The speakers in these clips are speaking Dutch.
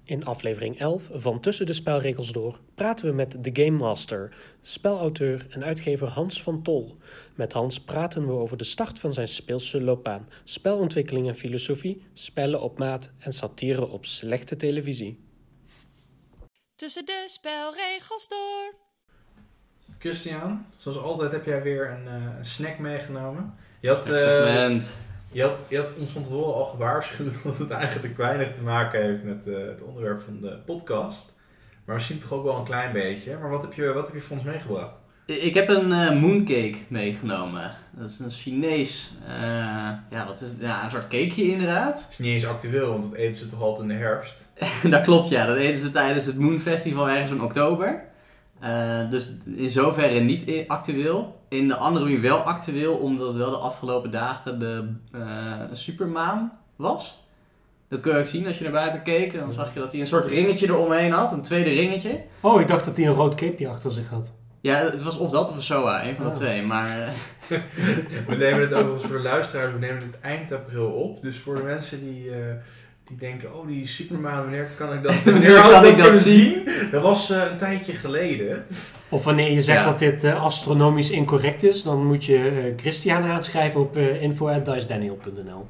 In aflevering 11 van Tussen de Spelregels Door praten we met de Game Master, spelauteur en uitgever Hans van Tol. Met Hans praten we over de start van zijn speelse loopbaan, spelontwikkeling en filosofie, spellen op maat en satire op slechte televisie. Tussen de spelregels door. Christian, zoals altijd heb jij weer een snack meegenomen. Je had ons van tevoren al gewaarschuwd dat het eigenlijk weinig te maken heeft met het onderwerp van de podcast. Maar misschien toch ook wel een klein beetje. Maar wat heb je voor ons meegebracht? Ik heb een mooncake meegenomen. Dat is een Chinees, een soort cakeje inderdaad. Het is niet eens actueel, want dat eten ze toch altijd in de herfst? Dat klopt, ja. Dat eten ze tijdens het Moon Festival ergens in oktober. Dus in zoverre niet actueel. In de andere manier wel actueel, omdat het wel de afgelopen dagen de supermaan was. Dat kun je ook zien als je naar buiten keek. Dan zag je dat hij een soort ringetje eromheen had, een tweede ringetje. Oh, ik dacht dat hij een rood capeje achter zich had. Ja, het was of dat of een SOA, een van de twee. Maar We nemen het overigens voor de luisteraars, we nemen het eind april op. Dus voor de mensen die denken, oh die supermaan, wanneer kan ik dat, kunnen zien? Dat was een tijdje geleden. Of wanneer je zegt dat dit astronomisch incorrect is, dan moet je Christian aanschrijven op info@dicedaniel.nl.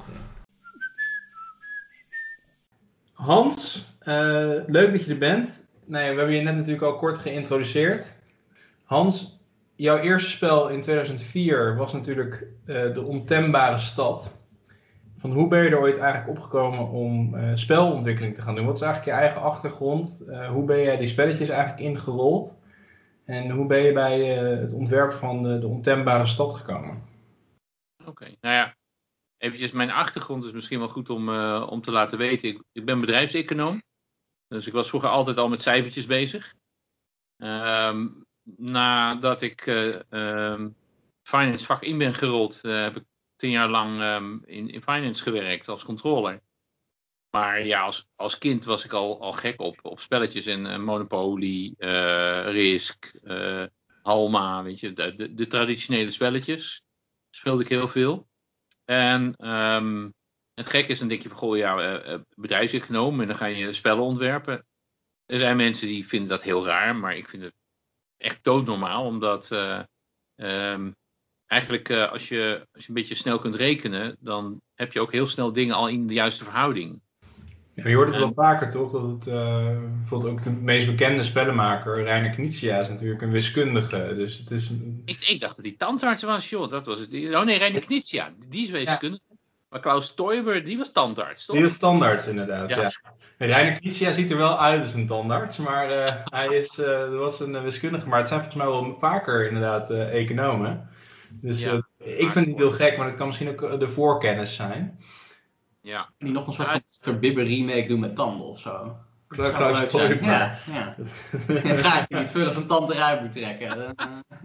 Hans, leuk dat je er bent. Nee, we hebben je net natuurlijk al kort geïntroduceerd. Hans, jouw eerste spel in 2004 was natuurlijk De Ontembare Stad. Van hoe ben je er ooit eigenlijk opgekomen om spelontwikkeling te gaan doen? Wat is eigenlijk je eigen achtergrond? Hoe ben jij die spelletjes eigenlijk ingerold? En hoe ben je bij het ontwerp van de Ontembare Stad gekomen? Oké, nou ja, eventjes mijn achtergrond is misschien wel goed om te laten weten. Ik ben bedrijfseconoom, dus ik was vroeger altijd al met cijfertjes bezig. Nadat ik finance vak in ben gerold, heb ik 10 jaar lang in finance gewerkt als controller. Maar ja, als kind was ik al gek op spelletjes en Monopoly, Risk, Halma, weet je, de traditionele spelletjes speelde ik heel veel. En het gekke is, dan denk je van, goh, ja, bedrijfseconoom en dan ga je spellen ontwerpen. Er zijn mensen die vinden dat heel raar, maar ik vind het echt doodnormaal, omdat eigenlijk als je een beetje snel kunt rekenen, dan heb je ook heel snel dingen al in de juiste verhouding. Ja, je hoort het wel vaker toch, dat het bijvoorbeeld ook de meest bekende spellenmaker, Reiner Knizia, is natuurlijk een wiskundige. Dus het is... Ik dacht dat hij tandarts was, joh, dat was het. Oh nee, Reiner Knizia, die is wiskundige. Ja. Maar Klaus Teuber, die was tandarts, toch? Die was tandarts, inderdaad, ja. Reiner Knizia ziet er wel uit als een tandarts, maar hij was een wiskundige. Maar het zijn volgens mij wel vaker inderdaad economen. Dus ik vind het heel gek, maar het kan misschien ook de voorkennis zijn. Ja. Die nog een soort van Bibber remake doen met tanden of zo. Klaus Teuber. Ja. Dan ga je niet veel als een tand eruit moet trekken.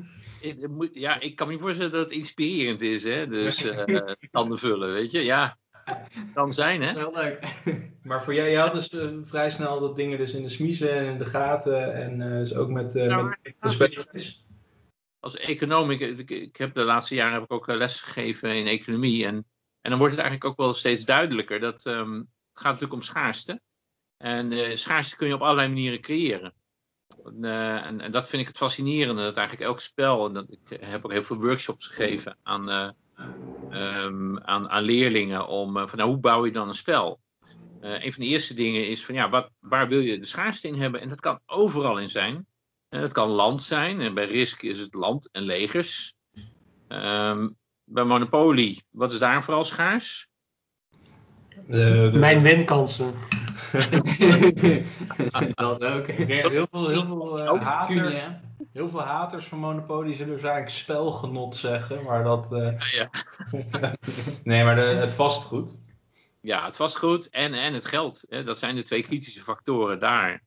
Ik kan me voorstellen dat het inspirerend is, hè. Dus tanden vullen, weet je. Ja, kan zijn, hè. Heel leuk. Maar voor jij had dus vrij snel dat dingen dus in de smiezen en in de gaten en dus ook met de spelletjes. Als econoom, ik heb de laatste jaren ook les gegeven in economie en dan wordt het eigenlijk ook wel steeds duidelijker dat het gaat natuurlijk om schaarste. En schaarste kun je op allerlei manieren creëren. En dat vind ik het fascinerende, dat eigenlijk elk spel, en ik heb ook heel veel workshops gegeven aan leerlingen van hoe bouw je dan een spel? Een van de eerste dingen is van waar wil je de schaarste in hebben? En dat kan overal in zijn. Het kan land zijn, en bij Risk is het land en legers. Bij Monopoly, wat is daar vooral schaars? Mijn winkansen. Dat ook. Heel veel haters van Monopoly zullen waarschijnlijk spelgenot zeggen, maar dat... Nee, maar het vastgoed. Ja, het vastgoed en het geld. Dat zijn de twee kritische factoren daar.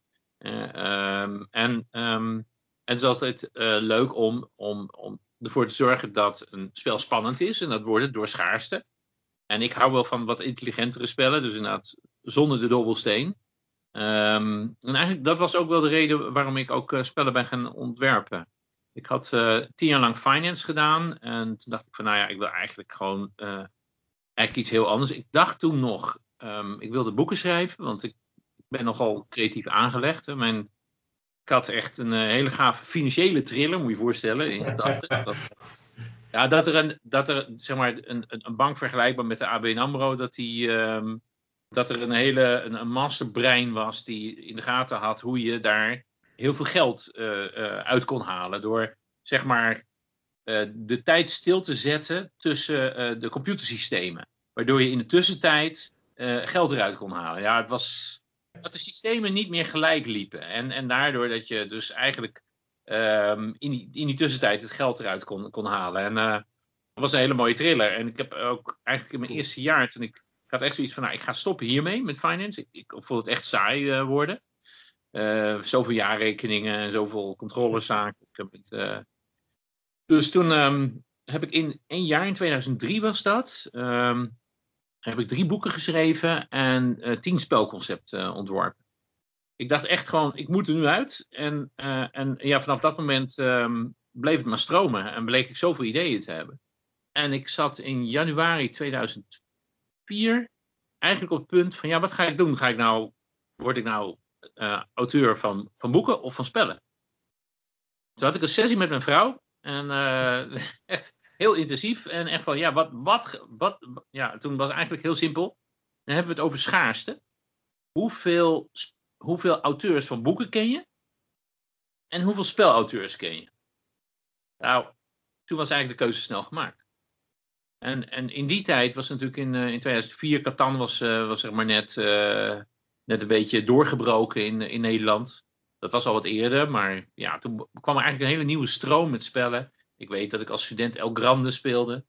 Het is altijd leuk om ervoor te zorgen dat een spel spannend is. En dat wordt het door schaarste. En ik hou wel van wat intelligentere spellen. Dus inderdaad zonder de dobbelsteen. En eigenlijk dat was ook wel de reden waarom ik ook spellen ben gaan ontwerpen. Ik had 10 jaar lang finance gedaan. En toen dacht ik van ik wil eigenlijk gewoon eigenlijk iets heel anders. Ik dacht toen nog, ik wilde boeken schrijven. Want ik ben nogal creatief aangelegd. Hè. Ik had echt een hele gave financiële thriller, moet je je voorstellen, in gedachten. Dat er zeg maar een bank vergelijkbaar met de ABN AMRO, dat er een masterbrein was die in de gaten had hoe je daar heel veel geld uit kon halen. Door zeg maar de tijd stil te zetten tussen de computersystemen. Waardoor je in de tussentijd geld eruit kon halen. Ja, het was dat de systemen niet meer gelijk liepen. En daardoor dat je dus eigenlijk in die tussentijd het geld eruit kon halen. En dat was een hele mooie thriller. En ik heb ook eigenlijk in mijn eerste jaar, toen ik had echt zoiets van, ik ga stoppen hiermee met finance. Ik vond het echt saai worden. Zoveel jaarrekeningen en zoveel controlezaken. Dus toen heb ik in 1 jaar, in 2003 was dat, heb ik 3 boeken geschreven en 10 spelconcepten ontworpen. Ik dacht echt gewoon, ik moet er nu uit. En vanaf dat moment bleef het maar stromen en bleek ik zoveel ideeën te hebben. En ik zat in januari 2004 eigenlijk op het punt van, wat ga ik doen? Word ik nou auteur van boeken of van spellen? Toen had ik een sessie met mijn vrouw en echt heel intensief en echt van, toen was het eigenlijk heel simpel. Dan hebben we het over schaarste. Hoeveel auteurs van boeken ken je? En hoeveel spelauteurs ken je? Nou, toen was eigenlijk de keuze snel gemaakt. En in die tijd was natuurlijk in 2004, Catan was zeg maar net een beetje doorgebroken in Nederland. Dat was al wat eerder, maar ja, toen kwam er eigenlijk een hele nieuwe stroom met spellen. Ik weet dat ik als student El Grande speelde.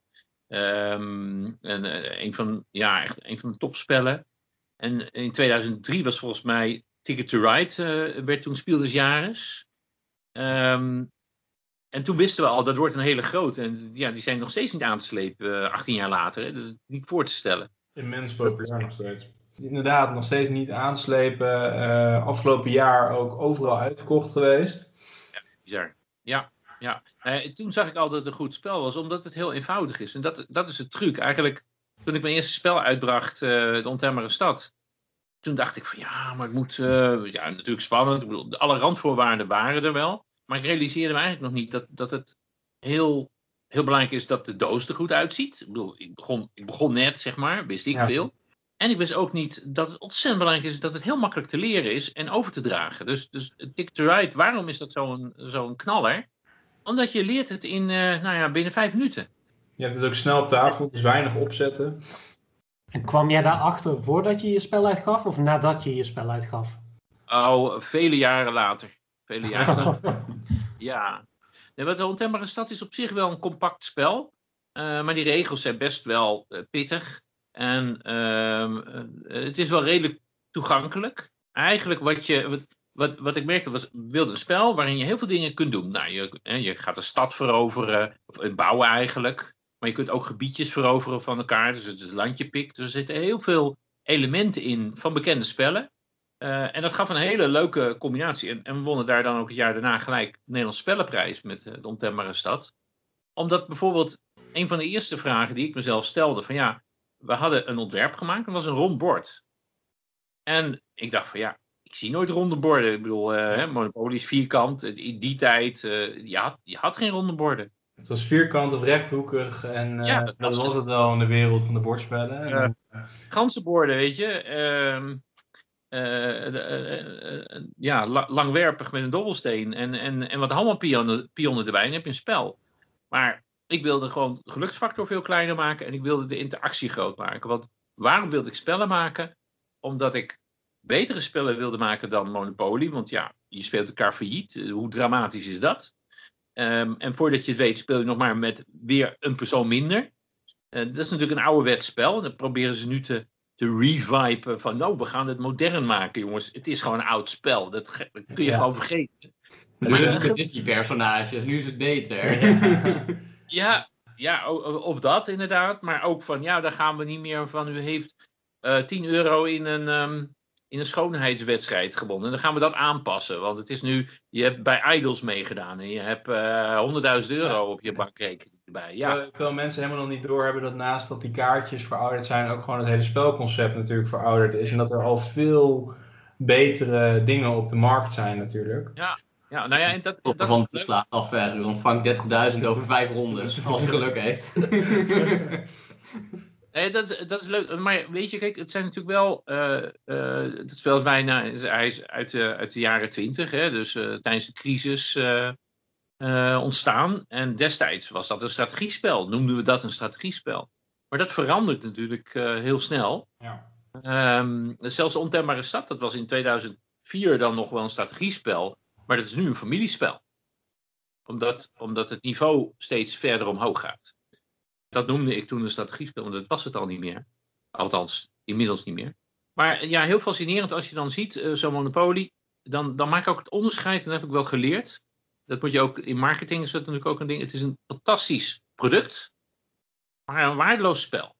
Een van de topspellen. En in 2003 was volgens mij Ticket to Ride, werd toen Spiel des Jahres. En toen wisten we al, dat wordt een hele grote. En ja, die zijn nog steeds niet aan te slepen, 18 jaar later. Hè. Dat is niet voor te stellen. Immens populair nog steeds. Inderdaad, nog steeds niet aan te slepen. Afgelopen jaar ook overal uitverkocht geweest. Ja, bizar. Ja. Toen zag ik al dat het een goed spel was, omdat het heel eenvoudig is. En dat is het truc. Eigenlijk, toen ik mijn eerste spel uitbracht, De Ontembare Stad, toen dacht ik van maar het moet natuurlijk spannend. Ik bedoel, alle randvoorwaarden waren er wel. Maar ik realiseerde me eigenlijk nog niet dat het heel, heel belangrijk is dat de doos er goed uitziet. Ik bedoel, ik begon net, zeg maar, wist ik veel. En ik wist ook niet dat het ontzettend belangrijk is dat het heel makkelijk te leren is en over te dragen. Dus Ticket to Ride, waarom is dat zo'n knaller? Omdat je leert het in binnen 5 minuten. Je hebt het ook snel op tafel, dus weinig opzetten. En kwam jij daarachter voordat je je spel uitgaf of nadat je je spel uitgaf? Oh, vele jaren later. Ja. De Ontembare Stad is op zich wel een compact spel. Maar die regels zijn best wel pittig. En het is wel redelijk toegankelijk. Eigenlijk wat ik merkte wilde een spel waarin je heel veel dingen kunt doen. Nou, je gaat een stad veroveren, of bouwen eigenlijk. Maar je kunt ook gebiedjes veroveren van elkaar. Dus het is landje pikt. Dus er zitten heel veel elementen in van bekende spellen. En dat gaf een hele leuke combinatie. En we wonnen daar dan ook het jaar daarna gelijk de Nederlandse Spellenprijs met De Ontembare Stad. Omdat bijvoorbeeld een van de eerste vragen die ik mezelf stelde van we hadden een ontwerp gemaakt, dat was een rond bord. En ik dacht van ik zie nooit ronde borden. Ik bedoel, Monopoly is vierkant. In die tijd, je had geen ronde borden. Het was vierkant of rechthoekig en dat was het wel in de wereld van de bordspellen. Ganzenborden, weet je. Langwerpig met een dobbelsteen en wat handbalpionnen erbij. En dan heb je een spel. Maar ik wilde gewoon de geluksfactor veel kleiner maken en ik wilde de interactie groot maken. Want waarom wilde ik spellen maken? Omdat ik betere spellen wilde maken dan Monopoly. Want je speelt elkaar failliet. Hoe dramatisch is dat? En voordat je het weet speel je nog maar met weer een persoon minder. Dat is natuurlijk een ouderwets spel. En dan proberen ze nu te reviven van we gaan het modern maken, jongens. Het is gewoon een oud spel. Dat kun je gewoon vergeten. Nu de Disney-personages, nu is het beter. Of dat inderdaad. Maar ook van, daar gaan we niet meer van. U heeft €10 in een schoonheidswedstrijd gewonnen. En dan gaan we dat aanpassen. Want het is nu, je hebt bij Idols meegedaan. En je hebt €100.000 op je bankrekening erbij. Veel mensen helemaal nog niet doorhebben dat naast dat die kaartjes verouderd zijn, ook gewoon het hele spelconcept natuurlijk verouderd is. En dat er al veel betere dingen op de markt zijn natuurlijk. Ja, nou ja, en dat Van is de leuk. slaat af, u ontvangt 30.000 over 5 rondes, als u geluk heeft. Nee, dat is leuk. Maar weet je, kijk, het zijn natuurlijk wel... het spel is bijna... Hij is uit de jaren 20, hè, dus tijdens de crisis ontstaan. En destijds was dat een strategiespel. Noemden we dat een strategiespel. Maar dat verandert natuurlijk heel snel. Ja. Zelfs de Ontembare Stad, dat was in 2004 dan nog wel een strategiespel. Maar dat is nu een familiespel. Omdat het niveau steeds verder omhoog gaat. Dat noemde ik toen een strategiespel, want dat was het al niet meer. Althans, inmiddels niet meer. Maar ja, heel fascinerend als je dan ziet, zo'n Monopoly. Dan maak ik ook het onderscheid, en dat heb ik wel geleerd. Dat moet je ook, in marketing is dat natuurlijk ook een ding. Het is een fantastisch product, maar een waardeloos spel.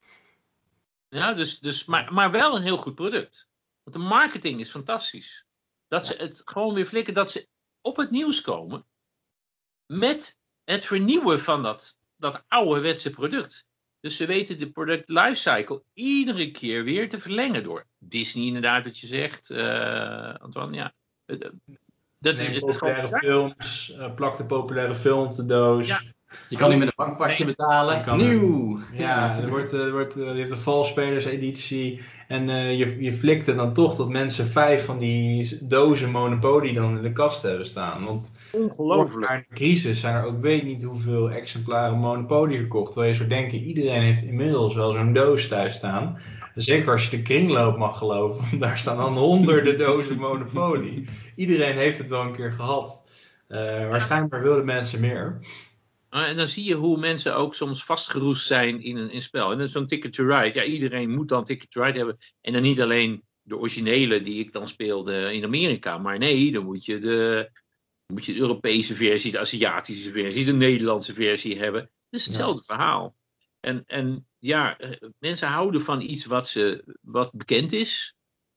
Ja, maar wel een heel goed product. Want de marketing is fantastisch. Dat ze het gewoon weer flikken, dat ze op het nieuws komen met het vernieuwen van dat ouderwetse product. Dus ze weten de product lifecycle iedere keer weer te verlengen door Disney inderdaad, wat je zegt. Antoine, ja. Dat is het populaire gewoon films, plak de populaire film op de doos. Ja. Je kan niet met een bankpasje betalen. Nieuw! Ja, je hebt een valspelerseditie en je flikt het dan toch dat mensen 5 van die dozen Monopoly dan in de kast hebben staan. Want ongelooflijk. in de crisis zijn er ook weet niet hoeveel exemplaren Monopoly verkocht. Terwijl je zou denken, iedereen heeft inmiddels wel zo'n doos thuis staan. Zeker als je de kringloop mag geloven, daar staan dan honderden dozen Monopoly. Iedereen heeft het wel een keer gehad. Waarschijnlijk wilden mensen meer. En dan zie je hoe mensen ook soms vastgeroest zijn in een spel. En dan zo'n Ticket to Ride. Ja, iedereen moet dan Ticket to Ride hebben. En dan niet alleen de originele die ik dan speelde in Amerika. Maar nee, dan moet je de Europese versie, de Aziatische versie, de Nederlandse versie hebben. Het is hetzelfde verhaal. En ja, mensen houden van iets wat bekend is.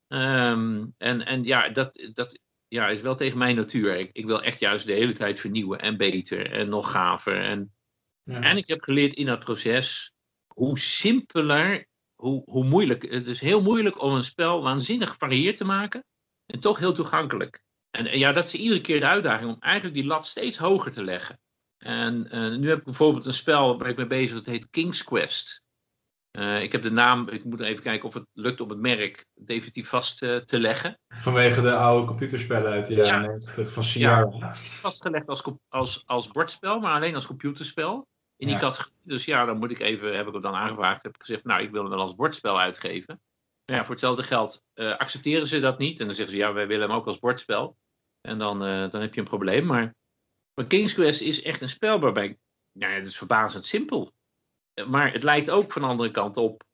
En ja, dat is wel tegen mijn natuur. Ik wil echt juist de hele tijd vernieuwen en beter en nog gaver. En ik heb geleerd in dat proces hoe simpeler, hoe moeilijk. Het is heel moeilijk om een spel waanzinnig gevarieerd te maken en toch heel toegankelijk. En ja, dat is iedere keer de uitdaging om eigenlijk die lat steeds hoger te leggen. En nu heb ik bijvoorbeeld een spel waar ik mee bezig ben, dat heet King's Quest. Ik heb de naam, ik moet even kijken of het lukt om het merk definitief vast te leggen. Vanwege de oude computerspellen uit de jaren 90 van Sierra. Ja, vastgelegd als bordspel, maar alleen als computerspel. In die categorie. Dus ja, dan heb ik het dan aangevraagd. Heb ik gezegd, nou, ik wil hem wel als bordspel uitgeven. Maar ja, voor hetzelfde geld accepteren ze dat niet. En dan zeggen ze, ja, wij willen hem ook als bordspel. En dan heb je een probleem. Maar King's Quest is echt een spel waarbij, nou ja, het is verbazend simpel. Maar het lijkt ook van de andere kant op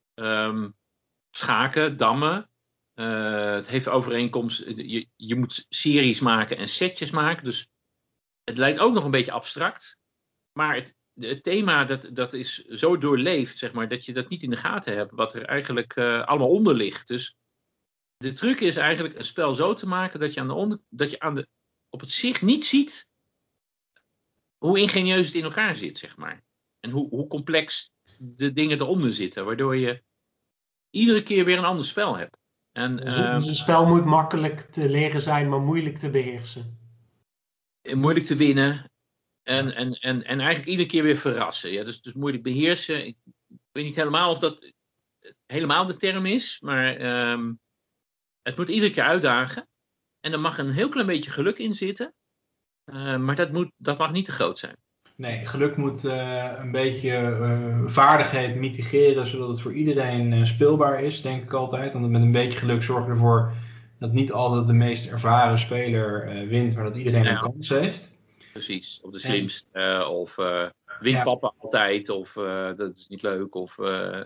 schaken, dammen. Het heeft overeenkomst. Je moet series maken en setjes maken. Dus het lijkt ook nog een beetje abstract. Maar het thema dat is zo doorleefd, zeg maar, dat je dat niet in de gaten hebt. Wat er eigenlijk allemaal onder ligt. Dus de truc is eigenlijk een spel zo te maken dat je op het zicht niet ziet hoe ingenieus het in elkaar zit, zeg maar. En hoe complex de dingen eronder zitten. Waardoor je iedere keer weer een ander spel hebt. Dus een spel moet makkelijk te leren zijn, maar moeilijk te beheersen. Moeilijk te winnen. En eigenlijk iedere keer weer verrassen. Ja, dus moeilijk beheersen. Ik weet niet helemaal of dat helemaal de term is. Maar het moet iedere keer uitdagen. En er mag een heel klein beetje geluk in zitten. Maar dat mag niet te groot zijn. Nee, geluk moet een beetje vaardigheid mitigeren, zodat het voor iedereen speelbaar is, denk ik altijd. Want met een beetje geluk zorg je ervoor dat niet altijd de meest ervaren speler wint, maar dat iedereen een kans heeft. Precies, of de slimste, of wint papa altijd, of dat is niet leuk, of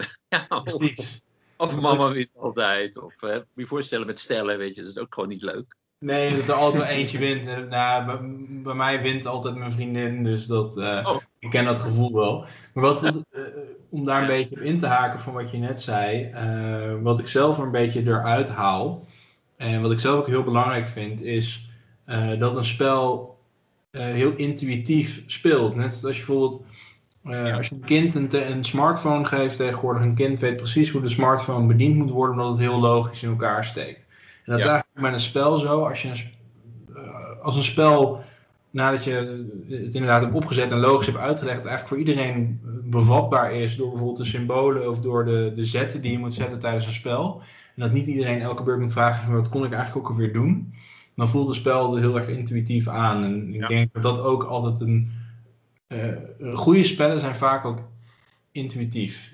mama wint altijd. Of moet je voorstellen met stellen, weet je, dat is ook gewoon niet leuk. Nee, dat er altijd wel eentje wint. Bij mij wint altijd mijn vriendin, dus ik ken dat gevoel wel. Maar om daar een beetje op in te haken van wat je net zei, wat ik zelf er een beetje eruit haal, en wat ik zelf ook heel belangrijk vind, is dat een spel heel intuïtief speelt. Net zoals je bijvoorbeeld, als je een kind een smartphone geeft tegenwoordig, een kind weet precies hoe de smartphone bediend moet worden, omdat het heel logisch in elkaar steekt. En dat is eigenlijk met een spel zo. Als een spel, nadat je het inderdaad hebt opgezet en logisch hebt uitgelegd, het eigenlijk voor iedereen bevatbaar is door bijvoorbeeld de symbolen of door de zetten die je moet zetten tijdens een spel. En dat niet iedereen elke beurt moet vragen van wat kon ik eigenlijk ook alweer doen. Dan voelt het spel er heel erg intuïtief aan. En ik denk dat dat ook altijd goede spellen zijn vaak ook intuïtief.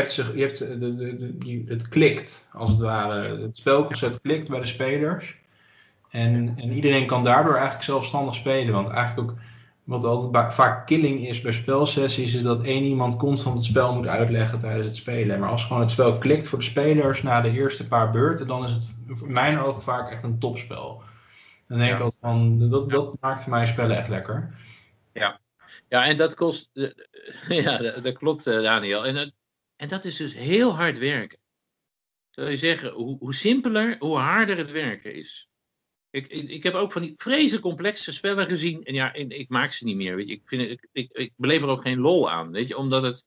Het klikt, als het ware. Het spelconcept klikt bij de spelers. En iedereen kan daardoor eigenlijk zelfstandig spelen. Want eigenlijk ook, wat altijd vaak killing is bij spelsessies, is dat één iemand constant het spel moet uitleggen tijdens het spelen. Maar als gewoon het spel klikt voor de spelers na de eerste paar beurten, dan is het in mijn ogen vaak echt een topspel. Dan denk ik altijd van, dat maakt voor mij spellen echt lekker. Ja, en dat kost... Ja, dat klopt, Daniel. En dat is dus heel hard werken. Zou je zeggen, hoe simpeler, hoe harder het werken is. Ik heb ook van die vreselijk complexe spellen gezien. En ik maak ze niet meer. Weet je. Ik beleef er ook geen lol aan. Weet je, omdat het...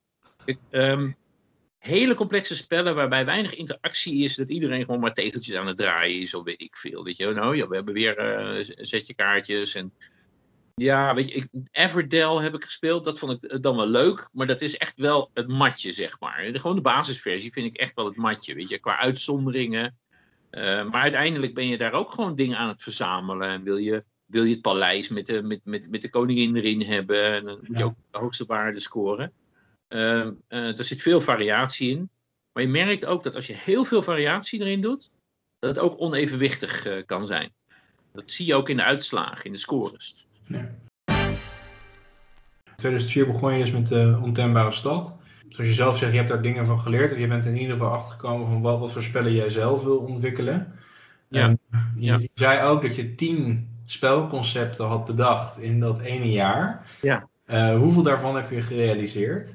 hele complexe spellen waarbij weinig interactie is, dat iedereen gewoon maar tegeltjes aan het draaien is, of weet ik veel. Weet je, we hebben weer een setje kaartjes. En ja, weet je, Everdell heb ik gespeeld, dat vond ik dan wel leuk, maar dat is echt wel het matje, zeg maar. Gewoon de basisversie vind ik echt wel het matje, weet je, qua uitzonderingen. Maar uiteindelijk ben je daar ook gewoon dingen aan het verzamelen en wil je het paleis met de koningin erin hebben en dan moet je ook de hoogste waarde scoren. Er zit veel variatie in. Maar je merkt ook dat als je heel veel variatie erin doet, dat het ook onevenwichtig kan zijn. Dat zie je ook in de uitslagen, in de scores. Ja. In 2004 begon je dus met de Ontembare Stad. Zoals je zelf zegt, je hebt daar dingen van geleerd. Of je bent in ieder geval achtergekomen van wat voor spellen jij zelf wil ontwikkelen. Ja. Je zei ook dat je 10 spelconcepten had bedacht in dat ene jaar. Ja. Hoeveel daarvan heb je gerealiseerd?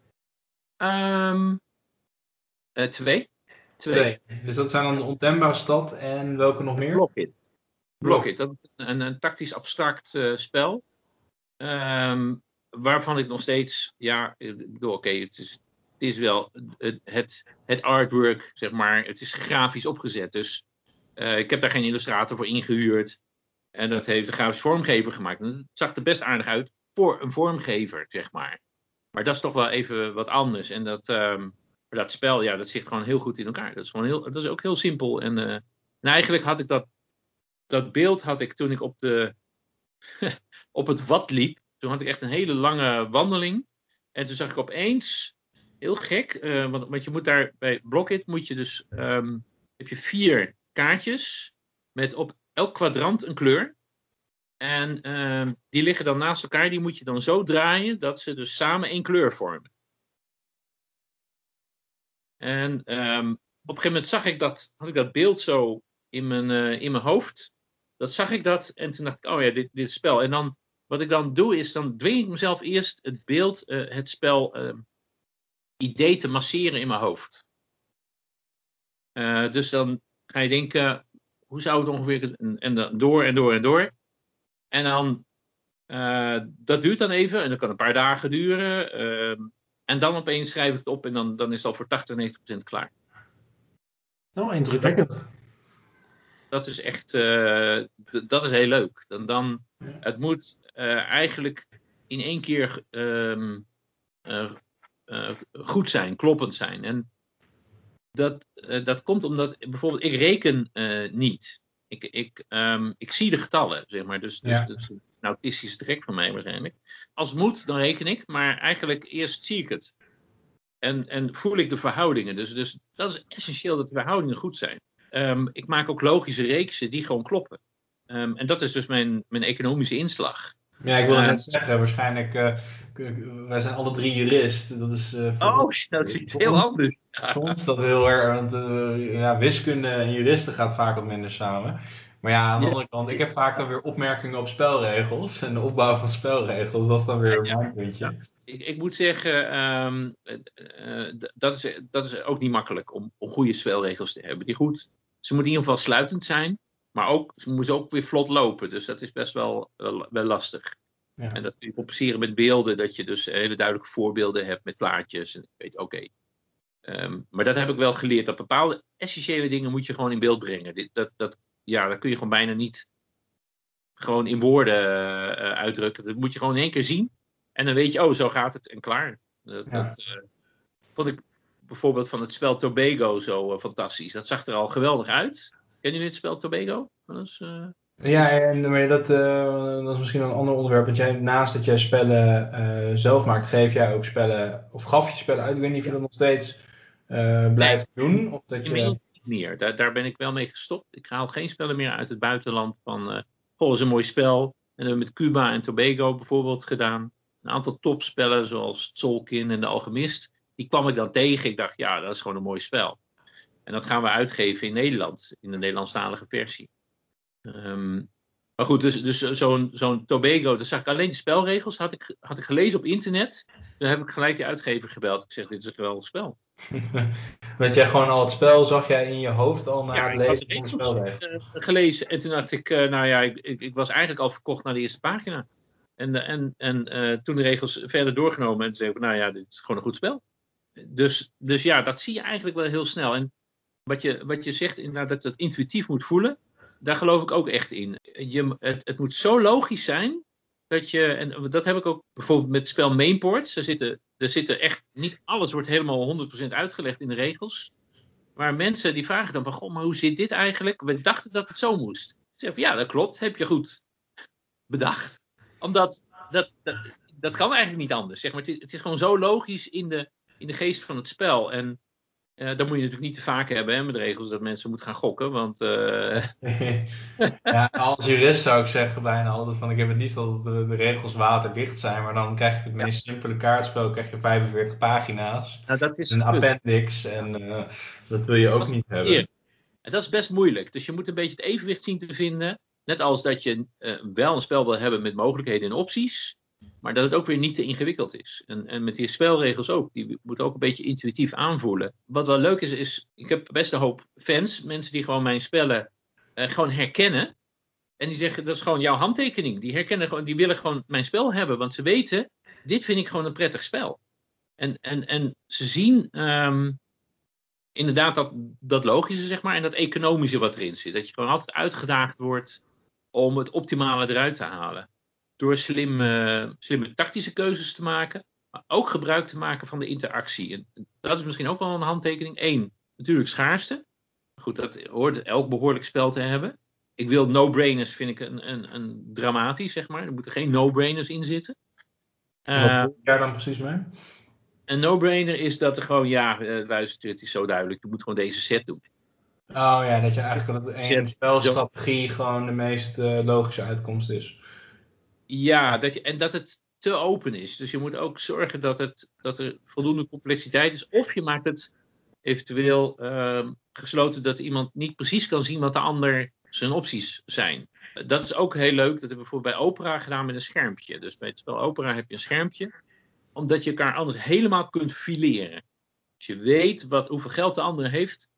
2. Dus dat zijn dan de Ontembare Stad en welke nog meer? Block It. Dat is een tactisch abstract spel. Waarvan ik nog steeds, het is wel het artwork, zeg maar. Het is grafisch opgezet. Dus ik heb daar geen illustrator voor ingehuurd. En dat heeft de grafisch vormgever gemaakt. En het zag er best aardig uit voor een vormgever, zeg maar. Maar dat is toch wel even wat anders. En dat spel, dat zit gewoon heel goed in elkaar. Dat is ook heel simpel. En eigenlijk had ik dat beeld had ik toen ik op het Wad liep. Toen had ik echt een hele lange wandeling. En toen zag ik opeens, heel gek, want je moet daar bij Block It moet je dus, heb je 4 kaartjes met op elk kwadrant een kleur. En die liggen dan naast elkaar, die moet je dan zo draaien dat ze dus samen 1 kleur vormen. En op een gegeven moment had ik dat beeld zo in mijn hoofd. Dat zag ik dat en toen dacht ik, dit spel. En dan, wat ik dan doe is, dan dwing ik mezelf eerst het beeld, het spel, idee te masseren in mijn hoofd. Dus dan ga je denken, hoe zou het ongeveer, en dan door en door en door. En dan, dat duurt dan even en dat kan een paar dagen duren. En dan opeens schrijf ik het op en dan is het al voor 80-90% klaar. Nou, indrukwekkend. Dat is echt, dat is heel leuk. Het moet eigenlijk in één keer goed zijn, kloppend zijn. En dat komt omdat, bijvoorbeeld, ik reken niet. Ik zie de getallen, zeg maar. Dus dat is een autistische trek van mij waarschijnlijk. Als het moet, dan reken ik. Maar eigenlijk eerst zie ik het. En voel ik de verhoudingen. Dus dat is essentieel dat de verhoudingen goed zijn. Ik maak ook logische reeksen die gewoon kloppen. En dat is dus mijn economische inslag. Ja, ik wilde net zeggen, waarschijnlijk, wij zijn alle 3 jurist. Dat is, dat is iets heel anders. Voor ons is dat heel erg, want wiskunde en juristen gaat vaak wat minder samen. Maar ja, aan de andere kant, ik heb vaak dan weer opmerkingen op spelregels en de opbouw van spelregels. Dat is dan weer mijn puntje. Ja. Ik moet zeggen, dat is ook niet makkelijk om goede spelregels te hebben. Ze moeten in ieder geval sluitend zijn, maar ze moeten ook weer vlot lopen. Dus dat is best wel lastig. Ja. En dat kun je compenseren met beelden, dat je dus hele duidelijke voorbeelden hebt met plaatjes. En je weet, Maar dat heb ik wel geleerd. Dat bepaalde essentiële dingen moet je gewoon in beeld brengen. Dat kun je gewoon bijna niet gewoon in woorden uitdrukken. Dat moet je gewoon in één keer zien. En dan weet je, zo gaat het en klaar. Dat vond ik bijvoorbeeld van het spel Tobago zo fantastisch. Dat zag er al geweldig uit. Ken je het spel Tobago? Maar dat is misschien een ander onderwerp. Want jij, naast dat jij spellen zelf maakt, geef jij ook spellen, of gaf je spellen uit? Ik weet niet of je dat nog steeds blijft doen. Of dat je... Inmiddels niet meer. Daar ben ik wel mee gestopt. Ik haal geen spellen meer uit het buitenland van, dat is een mooi spel. En dat hebben we met Cuba en Tobago bijvoorbeeld gedaan. Een aantal topspellen zoals Tzolk'in en De Alchemist. Die kwam ik dan tegen. Ik dacht, dat is gewoon een mooi spel. En dat gaan we uitgeven in Nederland. In de Nederlandstalige versie. Maar goed, dus zo'n Tobago, daar zag ik alleen de spelregels. Had ik gelezen op internet. Toen heb ik gelijk de uitgever gebeld. Ik zeg, dit is een geweldig spel. Want jij gewoon al het spel zag jij in je hoofd al na het lezen van de spelregels? Gelezen. En toen dacht ik, ik was eigenlijk al verkocht naar de eerste pagina. En toen de regels verder doorgenomen. En toen zei ik, dit is gewoon een goed spel. Dus dat zie je eigenlijk wel heel snel. En wat je zegt inderdaad, dat het intuïtief moet voelen. Daar geloof ik ook echt in. Het moet zo logisch zijn dat je, en dat heb ik ook bijvoorbeeld met het spel Mainports. Er zitten echt, niet alles wordt helemaal 100% uitgelegd in de regels. Maar mensen die vragen dan van, goh, maar hoe zit dit eigenlijk? We dachten dat het zo moest. Ze zeggen, dat klopt, heb je goed bedacht. Omdat, dat kan eigenlijk niet anders. Zeg maar, het is gewoon zo logisch in de geest van het spel. En dan moet je natuurlijk niet te vaak hebben met de regels dat mensen moeten gaan gokken. Want, als jurist zou ik zeggen bijna altijd van ik heb het liefst dat de regels waterdicht zijn. Maar dan krijg je het meest simpele kaartspel, krijg je 45 pagina's. Dat is een appendix en dat wil je ook niet hebben. En dat is best moeilijk. Dus je moet een beetje het evenwicht zien te vinden. Net als dat je wel een spel wil hebben met mogelijkheden en opties. Maar dat het ook weer niet te ingewikkeld is. En met die spelregels ook. Die moeten ook een beetje intuïtief aanvoelen. Wat wel leuk is ik heb best een hoop fans. Mensen die gewoon mijn spellen gewoon herkennen. En die zeggen, dat is gewoon jouw handtekening. Die herkennen gewoon, die willen gewoon mijn spel hebben. Want ze weten, dit vind ik gewoon een prettig spel. En ze zien inderdaad dat logische, zeg maar. En dat economische wat erin zit. Dat je gewoon altijd uitgedaagd wordt om het optimale eruit te halen. Door slimme tactische keuzes te maken. Maar ook gebruik te maken van de interactie. En dat is misschien ook wel een handtekening. 1, natuurlijk schaarste. Goed, dat hoort elk behoorlijk spel te hebben. Ik wil no-brainers, vind ik een dramatisch, zeg maar. Er moeten geen no-brainers in zitten. Wat bedoel je daar dan precies mee? Een no-brainer is dat er gewoon, luister, het is zo duidelijk. Je moet gewoon deze set doen. Dat je eigenlijk dat één spelstrategie gewoon de meest logische uitkomst is. Ja, dat het te open is. Dus je moet ook zorgen dat er voldoende complexiteit is. Of je maakt het eventueel gesloten dat iemand niet precies kan zien wat de ander zijn opties zijn. Dat is ook heel leuk. Dat hebben we bijvoorbeeld bij Opera gedaan met een schermpje. Dus bij het spel Opera heb je een schermpje. Omdat je elkaar anders helemaal kunt fileren. Als je weet hoeveel geld de ander heeft.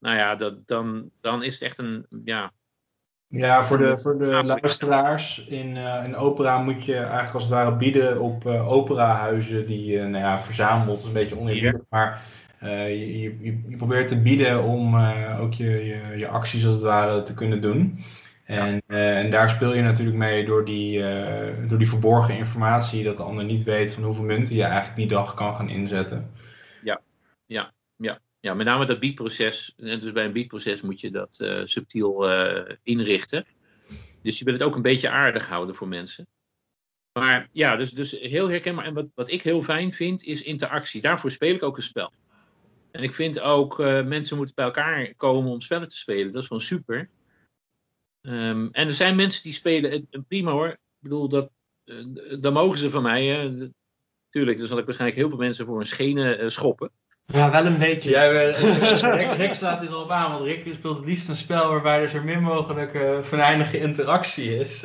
Dan is het echt een... Ja, voor de luisteraars in Opera moet je eigenlijk als het ware bieden op operahuizen die verzamelt. Een beetje oneerbiedig, maar je probeert te bieden om ook je acties als het ware te kunnen doen. En daar speel je natuurlijk mee door die verborgen informatie dat de ander niet weet van hoeveel munten je eigenlijk die dag kan gaan inzetten. Ja, met name dat biedproces. Dus bij een biedproces moet je dat subtiel inrichten. Dus je wil het ook een beetje aardig houden voor mensen. Maar ja, dus heel herkenbaar. En wat ik heel fijn vind, is interactie. Daarvoor speel ik ook een spel. En ik vind ook, mensen moeten bij elkaar komen om spellen te spelen. Dat is gewoon super. En er zijn mensen die spelen, prima hoor. Ik bedoel, dat mogen ze van mij. Tuurlijk, dan zal ik waarschijnlijk heel veel mensen voor hun schenen schoppen. Ja, wel een beetje. Rick staat hier al op aan, want Rick speelt het liefst een spel waarbij er zo min mogelijk venijnige interactie is.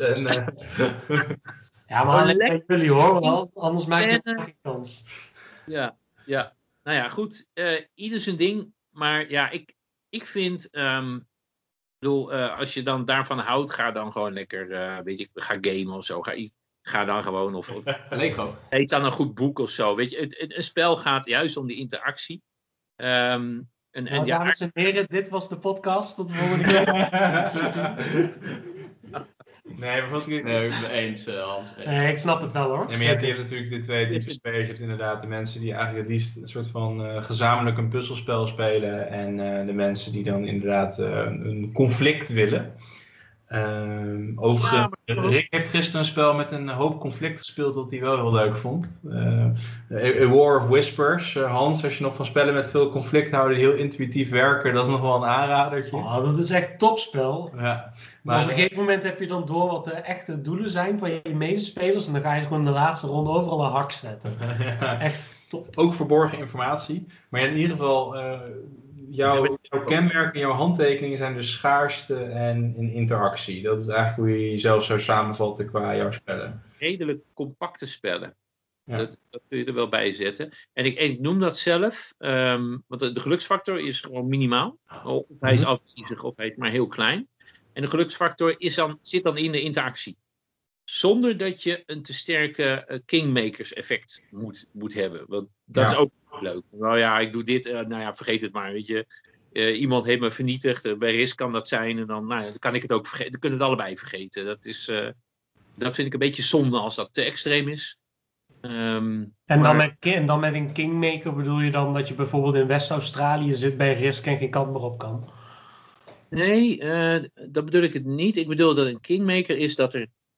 Ja, maar alleen bij jullie hoor, want anders maakt het geen kans. Ja. Nou ja, goed. Ieder zijn ding. Maar ja, ik vind... als je dan daarvan houdt, ga dan gewoon lekker... ga gamen of zo. Ga dan gewoon... Of Lego. Eet dan een goed boek of zo. Weet je, een spel gaat juist om die interactie. Dames en heren, dit was de podcast. Tot de volgende keer. Nee, maar Nee, ik ben het eens, Hans. Ik snap het wel hoor. Ja, maar je hebt natuurlijk de twee typen spelers. Je hebt inderdaad de mensen die eigenlijk het liefst een soort van gezamenlijk een puzzelspel spelen. En de mensen die dan inderdaad een conflict willen. Overigens, Rick heeft gisteren een spel met een hoop conflict gespeeld dat hij wel heel leuk vond. A War of Whispers. Hans, als je nog van spellen met veel conflict houden die heel intuïtief werken, dat is nog wel een aanradertje. Oh, dat is echt topspel. Ja. Maar op een gegeven moment heb je dan door wat de echte doelen zijn van je medespelers. En dan ga je gewoon in de laatste ronde overal een hak zetten. Echt top. Ook verborgen informatie. Maar in ieder geval, jouw kenmerken, jouw handtekeningen zijn de schaarste en in interactie. Dat is eigenlijk hoe je jezelf zou samenvatten qua jouw spellen. Redelijk compacte spellen. Ja. Dat kun je er wel bij zetten. En ik noem dat zelf, want de geluksfactor is gewoon minimaal. Of hij is afwezig of hij is maar heel klein. En de geluksfactor zit dan in de interactie. Zonder dat je een te sterke kingmakers effect moet hebben. Want dat is ook leuk. Nou ja, ik doe dit, vergeet het maar. Weet je. Iemand heeft me vernietigd. Bij Risk kan dat zijn. En dan kan ik het ook vergeten. Dan kunnen we het allebei vergeten. Dat vind ik een beetje zonde als dat te extreem is. En dan met een kingmaker bedoel je dan dat je bijvoorbeeld in West-Australië zit bij Risk en geen kant meer op kan? Nee, dat bedoel ik het niet. Ik bedoel dat een kingmaker is dat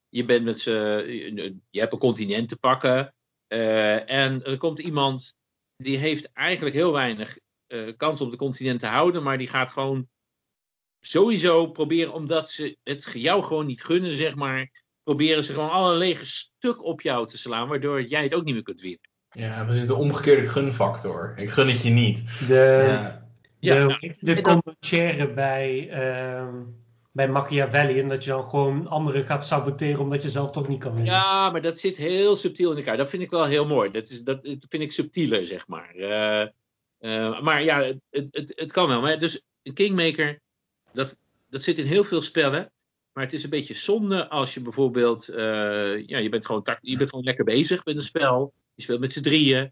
je hebt een continent te pakken. En er komt iemand die heeft eigenlijk heel weinig kans om de continent te houden. Maar die gaat gewoon sowieso proberen, omdat ze het jou gewoon niet gunnen, zeg maar. Proberen ze gewoon alle lege stuk op jou te slaan, waardoor jij het ook niet meer kunt winnen. Ja, precies de omgekeerde gunfactor. Ik gun het je niet. De condottière bij Machiavelli. En dat je dan gewoon anderen gaat saboteren omdat je zelf toch niet kan winnen. Ja, maar dat zit heel subtiel in elkaar. Dat vind ik wel heel mooi. Dat vind ik subtieler, zeg maar. Maar ja, het kan wel. Maar dus een kingmaker, dat zit in heel veel spellen. Maar het is een beetje zonde als je bijvoorbeeld... je bent gewoon lekker bezig met een spel. Je speelt met z'n drieën.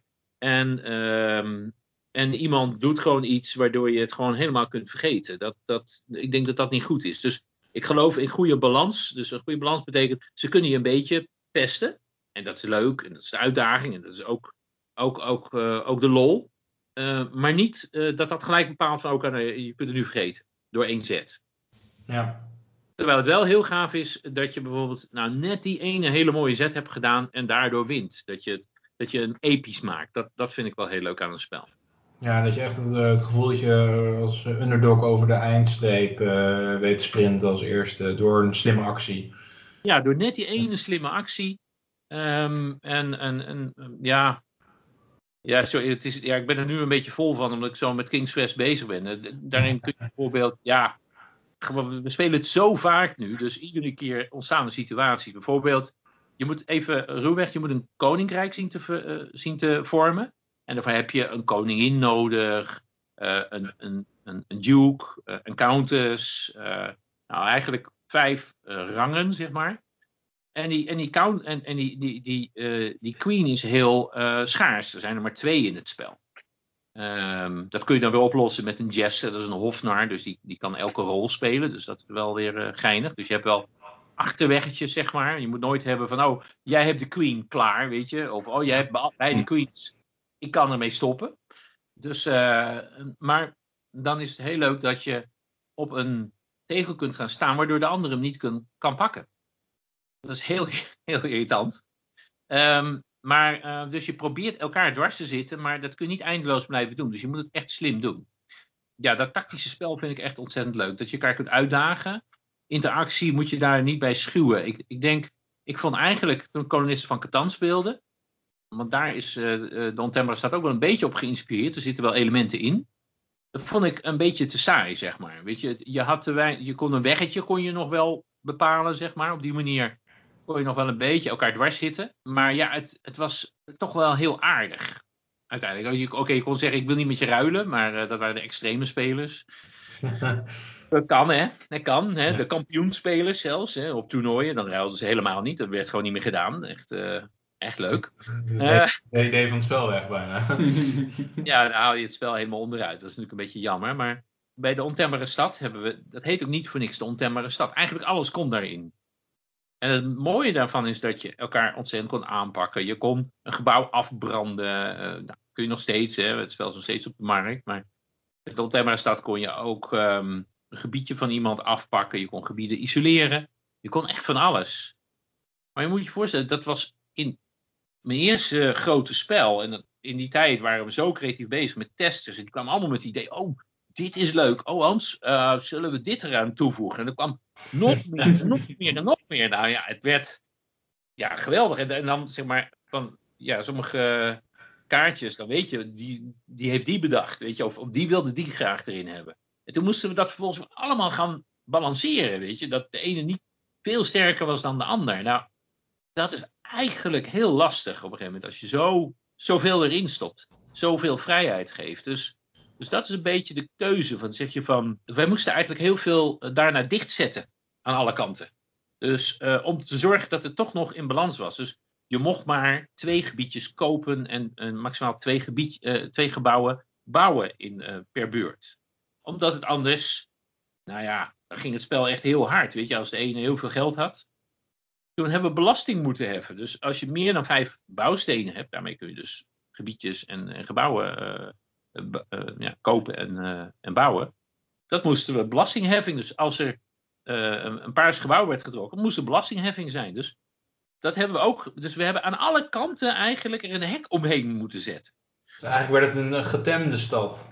En iemand doet gewoon iets waardoor je het gewoon helemaal kunt vergeten. Ik denk dat dat niet goed is. Dus ik geloof in goede balans. Dus een goede balans betekent, ze kunnen je een beetje pesten. En dat is leuk. En dat is de uitdaging. En dat is ook de lol. Maar niet dat gelijk bepaalt van, je kunt het nu vergeten. Door 1 zet. Ja. Terwijl het wel heel gaaf is dat je bijvoorbeeld net die ene hele mooie zet hebt gedaan en daardoor wint. Dat je een episch maakt. Dat vind ik wel heel leuk aan een spel. Ja, dat je echt het gevoel dat je als underdog over de eindstreep weet te sprinten als eerste door een slimme actie. Ja, door net die ene slimme actie. Ik ben er nu een beetje vol van omdat ik zo met King's Quest bezig ben. Daarin kun je bijvoorbeeld, we spelen het zo vaak nu, dus iedere keer ontstaan er situaties. Bijvoorbeeld, je moet een koninkrijk zien te vormen. En daarvoor heb je een koningin nodig, een duke, een countess. Eigenlijk 5 rangen, zeg maar. En die queen is heel schaars. Er zijn er maar 2 in het spel. Dat kun je dan weer oplossen met een jester, dat is een hofnar, dus die kan elke rol spelen. Dus dat is wel weer geinig. Dus je hebt wel achterweggetjes, zeg maar. Je moet nooit hebben van, jij hebt de queen klaar, weet je. Of, jij hebt beide queens. Ik kan ermee stoppen. Dus, maar dan is het heel leuk dat je op een tegel kunt gaan staan, waardoor de andere hem niet kan pakken. Dat is heel, heel irritant. Dus je probeert elkaar dwars te zitten, maar dat kun je niet eindeloos blijven doen. Dus je moet het echt slim doen. Ja, dat tactische spel vind ik echt ontzettend leuk. Dat je elkaar kunt uitdagen. Interactie moet je daar niet bij schuwen. Ik vond eigenlijk, toen kolonisten van Catan speelden, want daar is Don Tembra staat ook wel een beetje op geïnspireerd. Er zitten wel elementen in. Dat vond ik een beetje te saai, zeg maar. Weet je, je kon een weggetje kon je nog wel bepalen, zeg maar. Op die manier kon je nog wel een beetje elkaar dwars zitten. Maar ja, het was toch wel heel aardig. Uiteindelijk. Je kon zeggen, ik wil niet met je ruilen. Maar dat waren de extreme spelers. Dat kan, hè. Dat kan, hè. De kampioenspelers zelfs, hè, op toernooien. Dan ruilden ze helemaal niet. Dat werd gewoon niet meer gedaan. Echt, Echt leuk. Het idee van het spel weg bijna. Ja, dan haal je het spel helemaal onderuit. Dat is natuurlijk een beetje jammer. Maar bij de ontembare stad hebben we... Dat heet ook niet voor niks de ontembare stad. Eigenlijk alles komt daarin. En het mooie daarvan is dat je elkaar ontzettend kon aanpakken. Je kon een gebouw afbranden. Kun je nog steeds. Hè, het spel is nog steeds op de markt. Maar met de ontembare stad kon je ook een gebiedje van iemand afpakken. Je kon gebieden isoleren. Je kon echt van alles. Maar je moet je voorstellen, dat was in mijn eerste grote spel. En in die tijd waren we zo creatief bezig met testers. En die kwamen allemaal met het idee, oh, dit is leuk. Oh Hans, zullen we dit eraan toevoegen? En er kwam nog meer en nog meer en nog meer. Nou ja, het werd geweldig. En dan zeg maar, van sommige kaartjes, dan weet je, die heeft die bedacht. Weet je, of die wilde die graag erin hebben. En toen moesten we dat vervolgens allemaal gaan balanceren. Weet je, dat de ene niet veel sterker was dan de ander. Nou, dat is eigenlijk heel lastig op een gegeven moment. Als je zoveel erin stopt. Zoveel vrijheid geeft. Dus dat is een beetje de keuze. Wij moesten eigenlijk heel veel daarna dichtzetten. Aan alle kanten. Dus om te zorgen dat het toch nog in balans was. Dus je mocht maar 2 gebiedjes kopen. En maximaal 2 gebouwen bouwen per beurt. Omdat het anders... Nou ja, dan ging het spel echt heel hard. Weet je, als de ene heel veel geld had. Toen hebben we belasting moeten heffen. Dus als je meer dan 5 bouwstenen hebt, daarmee kun je dus gebiedjes en gebouwen kopen en bouwen. Dat moesten we belastingheffing. Dus als er een paars gebouw werd getrokken, moest er belastingheffing zijn. Dus dat hebben we ook. Dus we hebben aan alle kanten eigenlijk er een hek omheen moeten zetten. Dus eigenlijk werd het een getemde stad.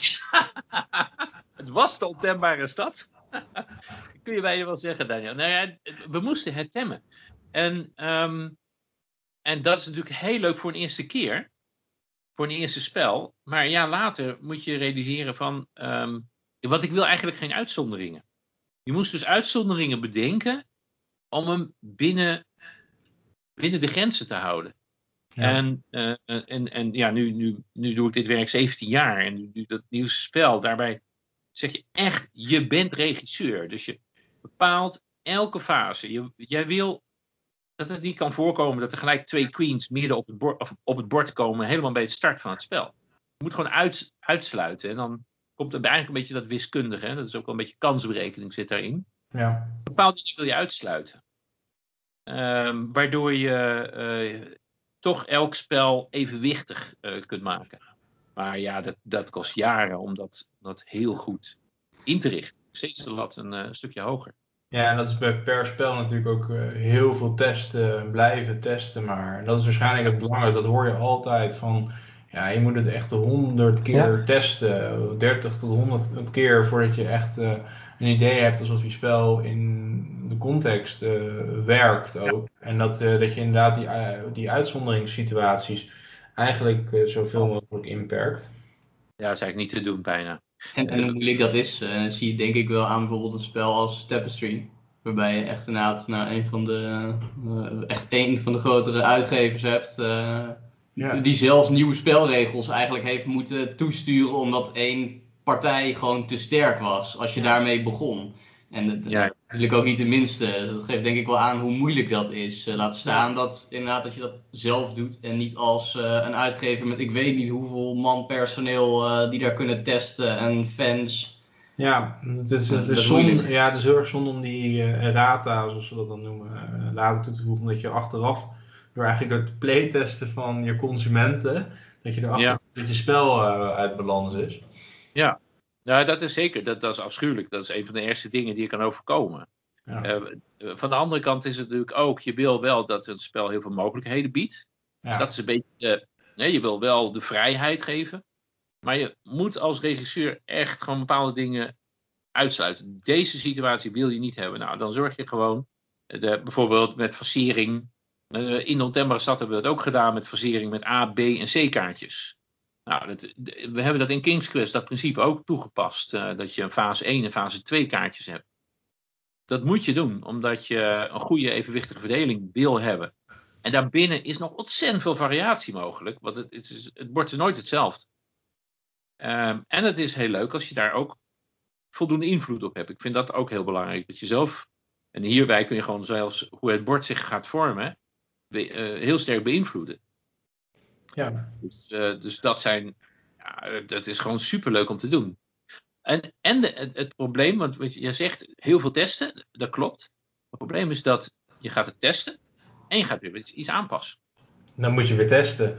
Het was de ontembare stad. Kun je bij je wel zeggen, Daniel. Nou ja, we moesten het temmen. En dat is natuurlijk heel leuk voor een eerste keer. Voor een eerste spel. Maar een jaar later moet je realiseren van... want ik wil eigenlijk geen uitzonderingen. Je moest dus uitzonderingen bedenken... om hem binnen de grenzen te houden. Ja. En nu doe ik dit werk 17 jaar. En nu dat nieuwste spel, daarbij zeg je echt... Je bent regisseur. Dus je bepaalt elke fase. Jij wil dat het niet kan voorkomen dat er gelijk 2 queens midden op het bord komen, helemaal bij het start van het spel. Je moet gewoon uitsluiten. En dan komt er eigenlijk een beetje dat wiskundige. Hè? Dat is ook wel een beetje kansberekening zit daarin. Ja. Bepaalde dingen wil je uitsluiten. Waardoor je toch elk spel evenwichtig kunt maken. Maar ja, dat kost jaren om dat heel goed in te richten. Steeds de lat een stukje hoger. Ja, en dat is per spel natuurlijk ook heel veel testen, blijven testen. Maar dat is waarschijnlijk het belangrijkste. Dat hoor je altijd van... Ja, je moet het echt 100 keer testen. 30 tot 100 keer voordat je echt een idee hebt alsof je spel in de context werkt ook. Ja. En dat je inderdaad die uitzonderingssituaties eigenlijk zoveel mogelijk inperkt. Ja, dat is eigenlijk niet te doen bijna. En hoe moeilijk dat is, zie je denk ik wel aan bijvoorbeeld een spel als Tapestry. Waarbij je echt inderdaad een van de grotere uitgevers hebt. Die zelfs nieuwe spelregels eigenlijk heeft moeten toesturen. Omdat 1 partij gewoon te sterk was als je daarmee begon. En dat is natuurlijk ook niet de minste. Dus dat geeft denk ik wel aan hoe moeilijk dat is. Laat staan dat inderdaad dat je dat zelf doet. En niet als een uitgever met ik weet niet hoeveel man personeel die daar kunnen testen. En fans. Ja, het is zonde, het is heel erg zonde om die errata, zoals we dat dan noemen, later toe te voegen. Omdat je achteraf, door het playtesten van je consumenten, dat je erachter dat je spel uit balans is. Ja. Nou, dat is zeker. Dat is afschuwelijk. Dat is een van de eerste dingen die je kan overkomen. Ja. Van de andere kant is het natuurlijk ook... Je wil wel dat het spel heel veel mogelijkheden biedt. Ja. Dus dat is een beetje... je wil wel de vrijheid geven. Maar je moet als regisseur echt gewoon bepaalde dingen uitsluiten. Deze situatie wil je niet hebben. Nou, dan zorg je gewoon... bijvoorbeeld met fasering. In de ontembare stad hebben we dat ook gedaan met fasering met A, B en C kaartjes. Nou, we hebben dat in King's Quest, dat principe ook toegepast. Dat je een fase 1 en fase 2 kaartjes hebt. Dat moet je doen, omdat je een goede evenwichtige verdeling wil hebben. En daarbinnen is nog ontzettend veel variatie mogelijk. Want het bord is nooit hetzelfde. En het is heel leuk als je daar ook voldoende invloed op hebt. Ik vind dat ook heel belangrijk. Dat je zelf, en hierbij kun je gewoon zelfs hoe het bord zich gaat vormen. heel sterk beïnvloeden. Ja. Dus dat is gewoon superleuk om te doen. En het probleem, want je zegt heel veel testen, dat klopt. Het probleem is dat je gaat het testen en je gaat weer iets aanpassen. Dan moet je weer testen.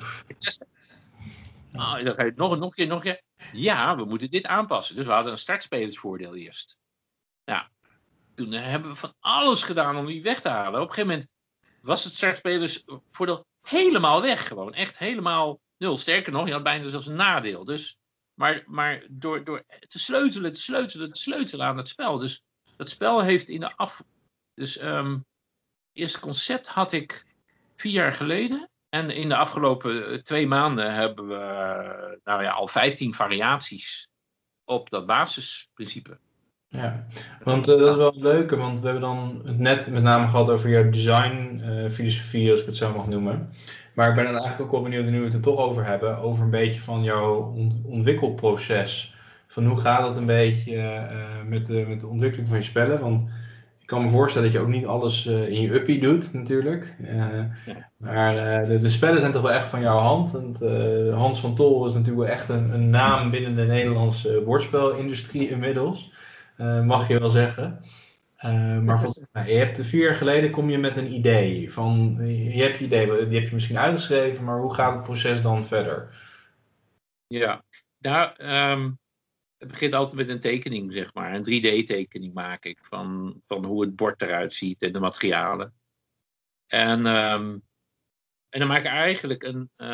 Dan ga je nog een keer. Ja, we moeten dit aanpassen. Dus we hadden een startspelersvoordeel eerst. Ja, toen hebben we van alles gedaan om die weg te halen. Op een gegeven moment was het startspelersvoordeel helemaal weg. Gewoon echt helemaal nul. Sterker nog, je had bijna zelfs een nadeel. Dus, maar door te sleutelen aan het spel. Dus dat spel heeft in de Dus het eerste concept had ik 4 jaar geleden. En in de afgelopen 2 maanden hebben we al 15 variaties op dat basisprincipe. Ja, want dat is wel een leuke, want we hebben dan het net met name gehad over jouw designfilosofie, als ik het zo mag noemen. Maar ik ben dan eigenlijk ook wel benieuwd, nu we het er toch over hebben, over een beetje van jouw ontwikkelproces. Van hoe gaat het een beetje met de ontwikkeling van je spellen? Want ik kan me voorstellen dat je ook niet alles in je uppie doet, natuurlijk. Maar de spellen zijn toch wel echt van jouw hand. En, Hans van Tol is natuurlijk wel echt een naam binnen de Nederlandse woordspelindustrie inmiddels. Mag je wel zeggen. Maar je hebt 4 jaar geleden kom je met een idee. Je hebt je idee, die heb je misschien uitgeschreven, maar hoe gaat het proces dan verder? Ja, het begint altijd met een tekening, zeg maar. Een 3D-tekening maak ik van hoe het bord eruit ziet en de materialen. En dan maak ik eigenlijk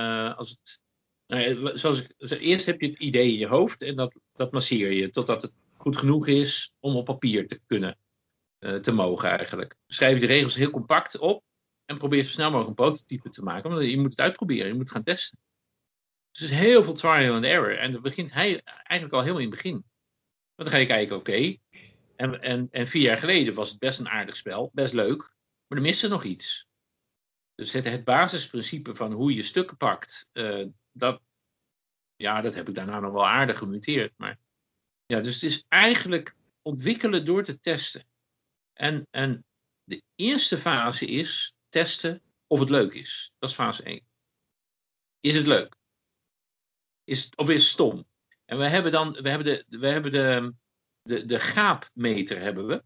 eerst heb je het idee in je hoofd en dat masseer je totdat het goed genoeg is om op papier te kunnen, te mogen eigenlijk. Schrijf je de regels heel compact op en probeer zo snel mogelijk een prototype te maken. Want je moet het uitproberen, je moet het gaan testen. Dus er is heel veel trial and error. En dat begint eigenlijk al helemaal in het begin. Want dan ga je kijken, oké. En 4 jaar geleden was het best een aardig spel. Best leuk. Maar er miste nog iets. Dus het basisprincipe van hoe je stukken pakt. Dat heb ik daarna nog wel aardig gemuteerd. Maar ja, dus het is eigenlijk ontwikkelen door te testen. En de eerste fase is testen of het leuk is. Dat is fase 1. Is het leuk? Of is het stom? En we hebben de gaapmeter hebben we.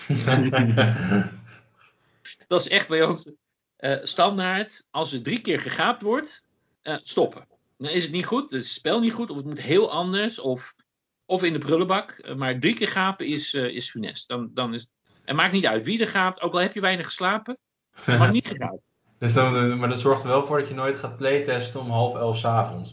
Dat is echt bij ons standaard. Als er 3 keer gegaapt wordt, stoppen. Dan is het niet goed, is het spel niet goed, of het moet heel anders, of in de prullenbak. Maar 3 keer gapen is funest. Dan is het maakt niet uit wie er gaapt, ook al heb je weinig geslapen, het mag niet gegaapt. Dus maar dat zorgt er wel voor dat je nooit gaat playtesten om 10:30 s'avonds.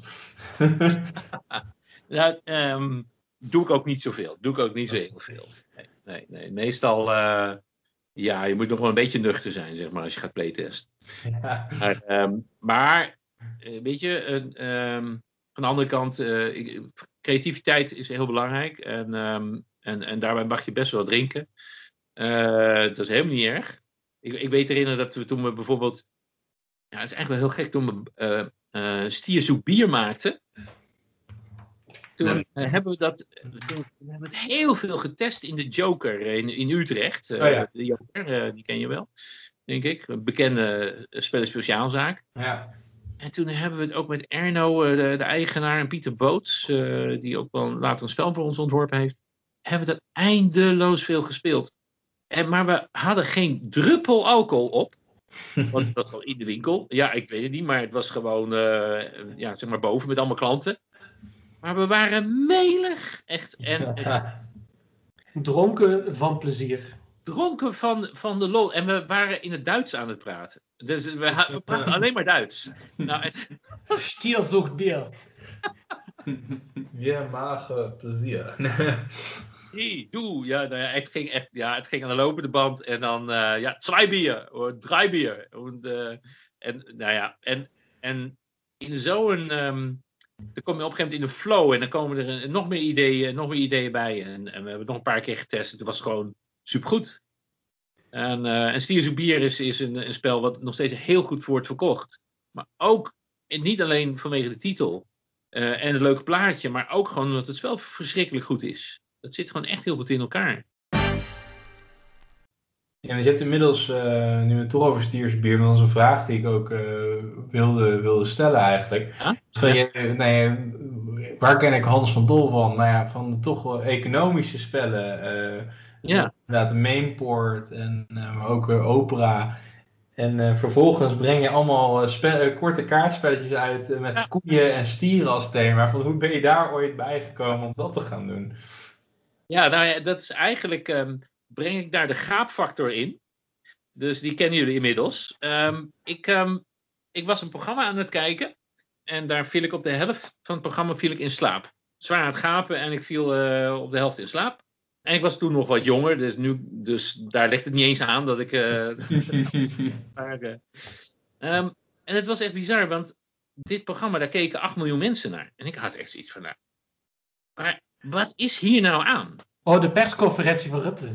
Doe ik ook niet zoveel. Doe ik ook niet zo heel veel. Nee. Meestal, je moet nog wel een beetje nuchter zijn, zeg maar, als je gaat playtesten. Ja. Maar weet je, van de andere kant, creativiteit is heel belangrijk. En daarbij mag je best wel drinken. Dat is helemaal niet erg. Ik weet herinneren dat we toen we bijvoorbeeld... Ja, het is eigenlijk wel heel gek. Toen we stierzoek bier maakten... Toen hebben we het heel veel getest in de Joker in Utrecht. De Joker, die ken je wel, denk ik. Een bekende spellen-speciaalzaak. Ja. En toen hebben we het ook met Erno, de eigenaar, en Pieter Boots, die ook wel later een spel voor ons ontworpen heeft, hebben we dat eindeloos veel gespeeld. Maar we hadden geen druppel alcohol op. Want het was al in de winkel. Ja, ik weet het niet, maar het was gewoon zeg maar boven met allemaal klanten. Maar we waren melig. Echt. Dronken van plezier. Dronken van de lol. En we waren in het Duits aan het praten. Dus we praten alleen maar Duits. Stierzocht bier. Ja, maar plezier. Hey, doe. Ja, het ging echt. Ja, het ging aan de lopende band. En dan 2 bier. Of 3 bier. En in zo'n... dan kom je op een gegeven moment in de flow en dan komen er nog meer ideeën bij. En we hebben het nog een paar keer getest en het was gewoon supergoed. En Stierzoek Bier is een spel wat nog steeds heel goed wordt verkocht. Maar ook, niet alleen vanwege de titel en het leuke plaatje, maar ook gewoon omdat het spel verschrikkelijk goed is. Het zit gewoon echt heel goed in elkaar. Ja, want je hebt inmiddels, nu we het toch over stiersbier, wel eens een vraag die ik ook wilde stellen eigenlijk. Ja? Waar ken ik Hans van Dol van? Nou ja, van de toch wel economische spellen. Ja. Inderdaad, de Mainport en maar ook Opera. En vervolgens breng je allemaal korte kaartspelletjes uit met koeien en stieren als thema. Van hoe ben je daar ooit bij gekomen om dat te gaan doen? Ja, nou ja, dat is eigenlijk, breng ik daar de gaapfactor in. Dus die kennen jullie inmiddels. Ik was een programma aan het kijken. En daar viel ik op de helft van het programma in slaap. Zwaar aan het gapen en ik viel op de helft in slaap. En ik was toen nog wat jonger, dus daar ligt het niet eens aan dat ik... en het was echt bizar, want dit programma, daar keken 8 miljoen mensen naar. En ik had echt zoiets van, nou, maar wat is hier nou aan? Oh, de persconferentie van Rutte.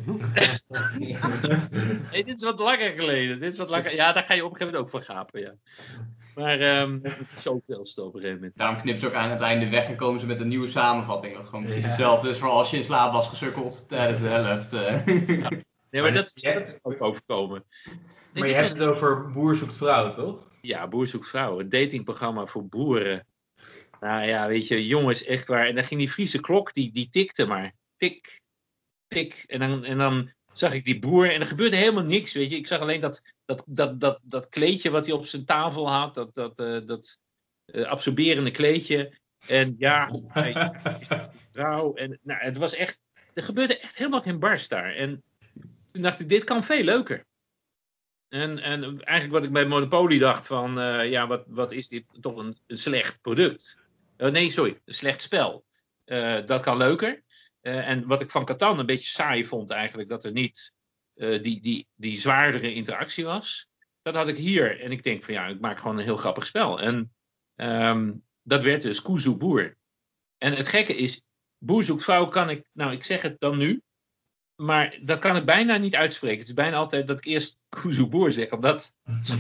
Hey, dit is wat langer geleden. Ja, daar ga je op een gegeven moment ook van gapen, ja. Maar zoveel op een gegeven moment. Daarom knipt ze ook aan het einde weg en komen ze met een nieuwe samenvatting. Dat gewoon precies hetzelfde is voor als je in slaap was gesukkeld tijdens de helft. Nee, maar dat is ook overkomen. Maar je hebt het over Boer zoekt vrouw, toch? Ja, Boer zoekt vrouw. Een datingprogramma voor boeren. Nou ja, weet je, jongens, echt waar. En dan ging die Friese klok, die tikte maar. Tik, tik. En dan zag ik die boer en er gebeurde helemaal niks, weet je. Ik zag alleen dat kleedje wat hij op zijn tafel had. Dat absorberende kleedje. En ja, vrouw. En nou, het was echt... Er gebeurde echt helemaal geen barst daar. En toen dacht ik, dit kan veel leuker. En eigenlijk wat ik bij Monopoly dacht van... wat is dit toch een slecht product? Een slecht spel. Dat kan leuker. En wat ik van Catan een beetje saai vond eigenlijk... dat er niet die zwaardere interactie was. Dat had ik hier. En ik denk van ik maak gewoon een heel grappig spel. En dat werd dus Kuzu Boer. En het gekke is... Boer zoekt vrouw kan ik... Nou, ik zeg het dan nu... Maar dat kan ik bijna niet uitspreken. Het is bijna altijd dat ik eerst Kuzu Boer zeg. Omdat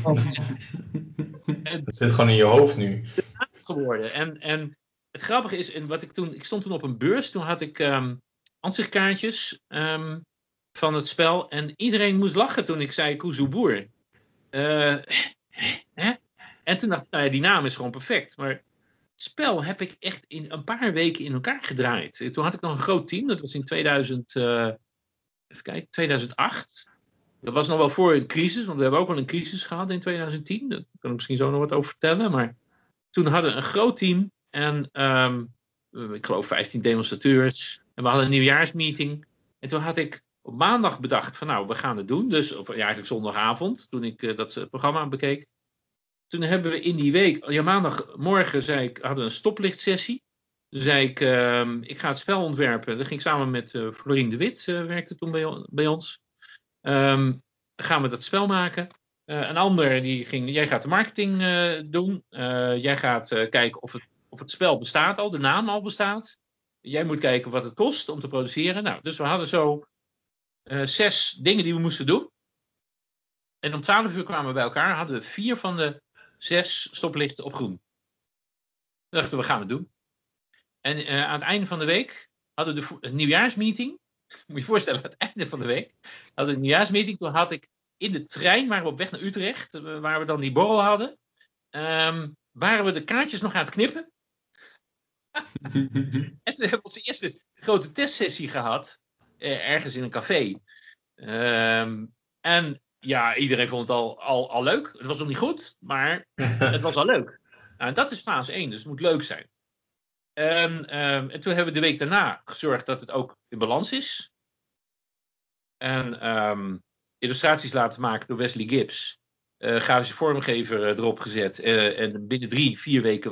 het zit gewoon in je hoofd nu. Geworden. En het grappige is, ik stond toen op een beurs. Toen had ik ansichtkaartjes van het spel. En iedereen moest lachen toen ik zei Kuzu Boer. En toen dacht ik, die naam is gewoon perfect. Maar het spel heb ik echt in een paar weken in elkaar gedraaid. Toen had ik nog een groot team. Dat was in 2008. Dat was nog wel voor een crisis, want we hebben ook wel een crisis gehad in 2010. Daar kan ik misschien zo nog wat over vertellen. Maar toen hadden we een groot team en ik geloof 15 demonstrateurs. En we hadden een nieuwjaarsmeeting. En toen had ik op maandag bedacht van we gaan het doen. Dus eigenlijk zondagavond, toen ik dat programma bekeek. Toen hebben we in die week, maandagmorgen hadden we een stoplichtsessie. Toen zei ik ga het spel ontwerpen. Dat ging ik samen met Florien de Wit, werkte toen bij ons. Gaan we dat spel maken. Een ander jij gaat de marketing doen. Jij gaat kijken of het spel bestaat al, de naam al bestaat. Jij moet kijken wat het kost om te produceren. Nou, dus we hadden zo 6 dingen die we moesten doen. En om 12 uur kwamen we bij elkaar. Hadden we 4 van de 6 stoplichten op groen. Toen dachten we gaan het doen. En aan het einde van de week hadden we een nieuwjaarsmeeting. Moet je je voorstellen, aan het einde van de week hadden we een nieuwjaarsmeeting. Toen had ik in de trein, waren we op weg naar Utrecht, waar we dan die borrel hadden. Waren we de kaartjes nog aan het knippen. En toen hebben we onze eerste grote testsessie gehad. Ergens in een café. En ja, iedereen vond het al leuk. Het was nog niet goed, maar het was al leuk. Nou, en dat is fase 1, dus het moet leuk zijn. En toen hebben we de week daarna gezorgd dat het ook in balans is. En illustraties laten maken door Wesley Gibbs. Grafische vormgever erop gezet. En binnen 3-4 weken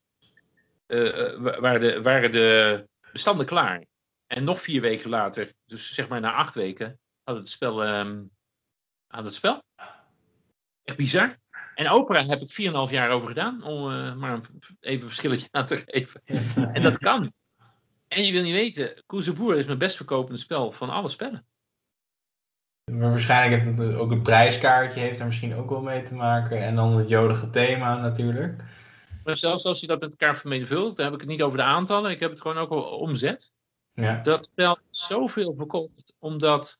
waren de bestanden klaar. En nog 4 weken later, dus zeg maar na 8 weken, had het spel. Echt bizar. En Opera heb ik 4,5 jaar over gedaan. Om maar even een verschilletje aan te geven. En dat kan. En je wil niet weten, Kuzu Boer is mijn best verkopende spel van alle spellen. Maar waarschijnlijk heeft het ook een prijskaartje, heeft er misschien ook wel mee te maken. En dan het jodige thema natuurlijk. Maar zelfs als je dat met elkaar vermenigvuldigt, dan heb ik het niet over de aantallen. Ik heb het gewoon ook over omzet. Ja. Dat spel is zoveel verkocht, omdat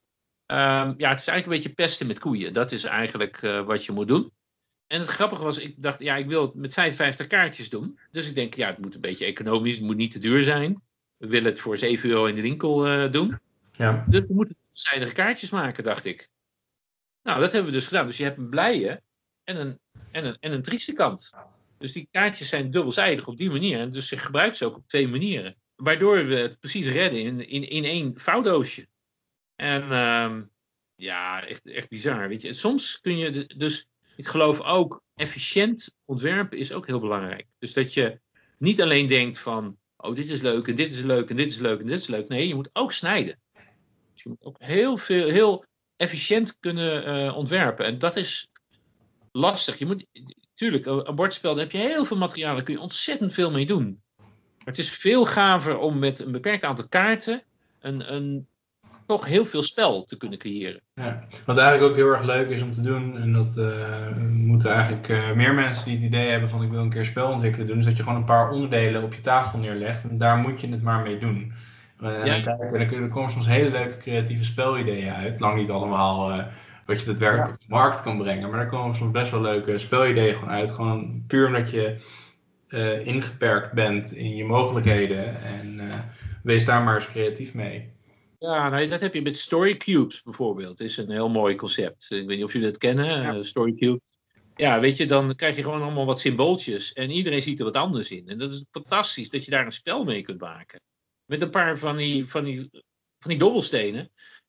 het is eigenlijk een beetje pesten met koeien. Dat is eigenlijk wat je moet doen. En het grappige was, ik dacht, ik wil het met 55 kaartjes doen. Dus ik denk, het moet een beetje economisch, het moet niet te duur zijn. We willen het voor €7 in de winkel doen. Ja. Dus we moeten dubbelzijdige kaartjes maken, dacht ik. Nou, dat hebben we dus gedaan. Dus je hebt een blije en een trieste kant. Dus die kaartjes zijn dubbelzijdig op die manier. En dus je gebruikt ze ook op 2 manieren. Waardoor we het precies redden in 1 vouwdoosje. En echt bizar. Weet je. Soms kun je dus, ik geloof ook, efficiënt ontwerpen is ook heel belangrijk. Dus dat je niet alleen denkt van, dit is leuk en dit is leuk en dit is leuk en dit is leuk. Nee, je moet ook snijden. Dus je moet ook heel efficiënt kunnen ontwerpen. En dat is lastig. Je moet, natuurlijk, een bordspel, daar heb je heel veel materiaal, daar kun je ontzettend veel mee doen. Maar het is veel gaver om met een beperkt aantal kaarten toch heel veel spel te kunnen creëren. Ja. Wat eigenlijk ook heel erg leuk is om te doen, en dat moeten eigenlijk meer mensen die het idee hebben van ik wil een keer spel ontwikkelen doen, is dat je gewoon een paar onderdelen op je tafel neerlegt en daar moet je het maar mee doen. Dan komen soms hele leuke creatieve spelideeën uit. Lang niet allemaal wat je daadwerkelijk op de markt kan brengen, maar daar komen soms best wel leuke spelideeën gewoon uit. Gewoon puur omdat je ingeperkt bent in je mogelijkheden en wees daar maar eens creatief mee. Ja, dat heb je met Story Cubes bijvoorbeeld. Dat is een heel mooi concept. Ik weet niet of jullie dat kennen, Story Cubes. Ja, weet je, dan krijg je gewoon allemaal wat symbooltjes. En iedereen ziet er wat anders in. En dat is fantastisch dat je daar een spel mee kunt maken. Met een paar van die dobbelstenen.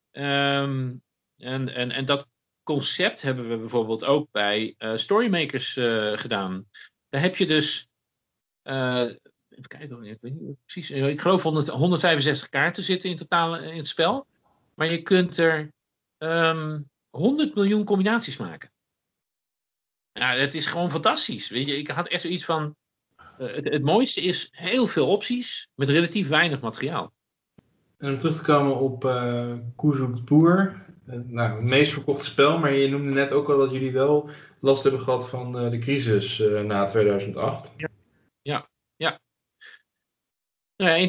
En dat concept hebben we bijvoorbeeld ook bij Storymakers gedaan. Daar heb je dus... even kijken, ik weet niet precies. Ik geloof 165 kaarten zitten in totaal in het spel. Maar je kunt er 100 miljoen combinaties maken. Ja, het is gewoon fantastisch. Weet je, ik had echt zoiets van... Het mooiste is heel veel opties met relatief weinig materiaal. En om terug te komen op Koe zoekt boer. Het meest verkochte spel, maar je noemde net ook al dat jullie wel last hebben gehad van de crisis na 2008. Ja, in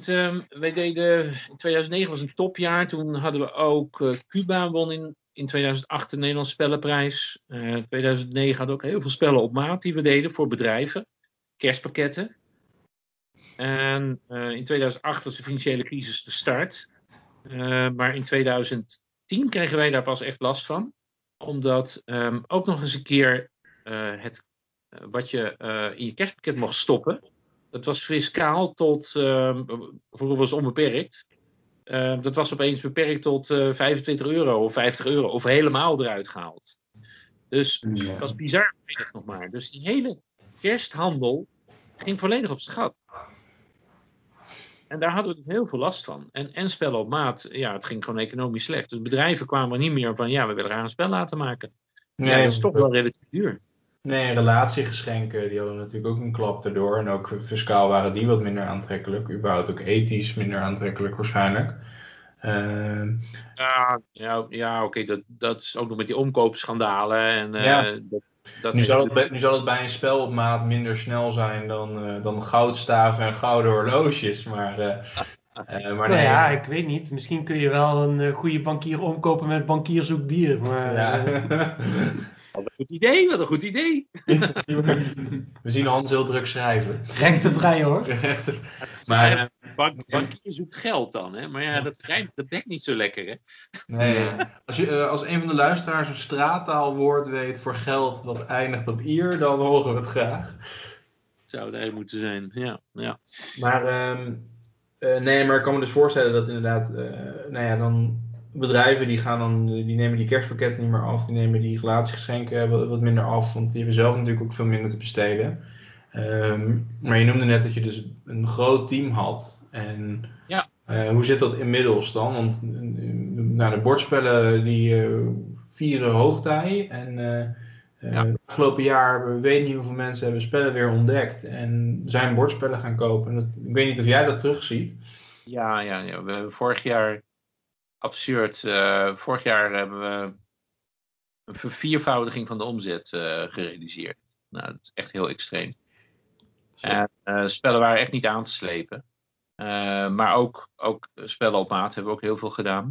2009 was een topjaar. Toen hadden we ook Cuba won in 2008 de Nederlandse Spellenprijs. 2009 hadden we ook heel veel spellen op maat die we deden voor bedrijven. Kerstpakketten. En in 2008 was de financiële crisis de start. Maar in 2010 kregen wij daar pas echt last van. Omdat ook nog eens een keer wat je in je kerstpakket mocht stoppen. Dat was fiscaal tot, vroeger was het onbeperkt. Dat was opeens beperkt tot €25 of €50 of helemaal eruit gehaald. Dus dat was bizar weinig nog maar. Dus die hele kersthandel ging volledig op zijn gat. En daar hadden we heel veel last van. En spellen op maat, het ging gewoon economisch slecht. Dus bedrijven kwamen er niet meer van, we willen graag een spel laten maken. Nee, dat is toch wel relatief duur. Nee, relatiegeschenken, die hadden natuurlijk ook een klap erdoor. En ook fiscaal waren die wat minder aantrekkelijk. Überhaupt ook ethisch minder aantrekkelijk waarschijnlijk. Oké, dat is ook nog met die omkoopschandalen. En, nu zal het bij een spel op maat minder snel zijn dan goudstaven en gouden horloges. Maar nee. Ja, ik weet niet. Misschien kun je wel een goede bankier omkopen met bankier zoekt bier. Maar, Wat een goed idee. We zien Hans heel druk schrijven. Rechtenvrij hoor. Maar bankier zoekt geld dan, hè? Maar dat bekt niet zo lekker, hè? Nee. Als een van de luisteraars een straattaalwoord weet voor geld dat eindigt op ier, dan horen we het graag. Zou er moeten zijn, ja. Maar maar ik kan me dus voorstellen dat inderdaad, dan bedrijven die nemen die kerstpakketten niet meer af, die nemen die relatiegeschenken wat minder af, want die hebben zelf natuurlijk ook veel minder te besteden. Maar je noemde net dat je dus een groot team had. En hoe zit dat inmiddels dan? Want de bordspellen die vieren hoogtij. En het afgelopen jaar, weet niet hoeveel mensen hebben spellen weer ontdekt en zijn bordspellen gaan kopen. Ik weet niet of jij dat terugziet. Ja. We hebben vorig jaar absurd. Vorig jaar hebben we een verviervoudiging van de omzet gerealiseerd. Nou, dat is echt heel extreem. En spellen waren echt niet aan te slepen. Maar ook spellen op maat hebben we ook heel veel gedaan.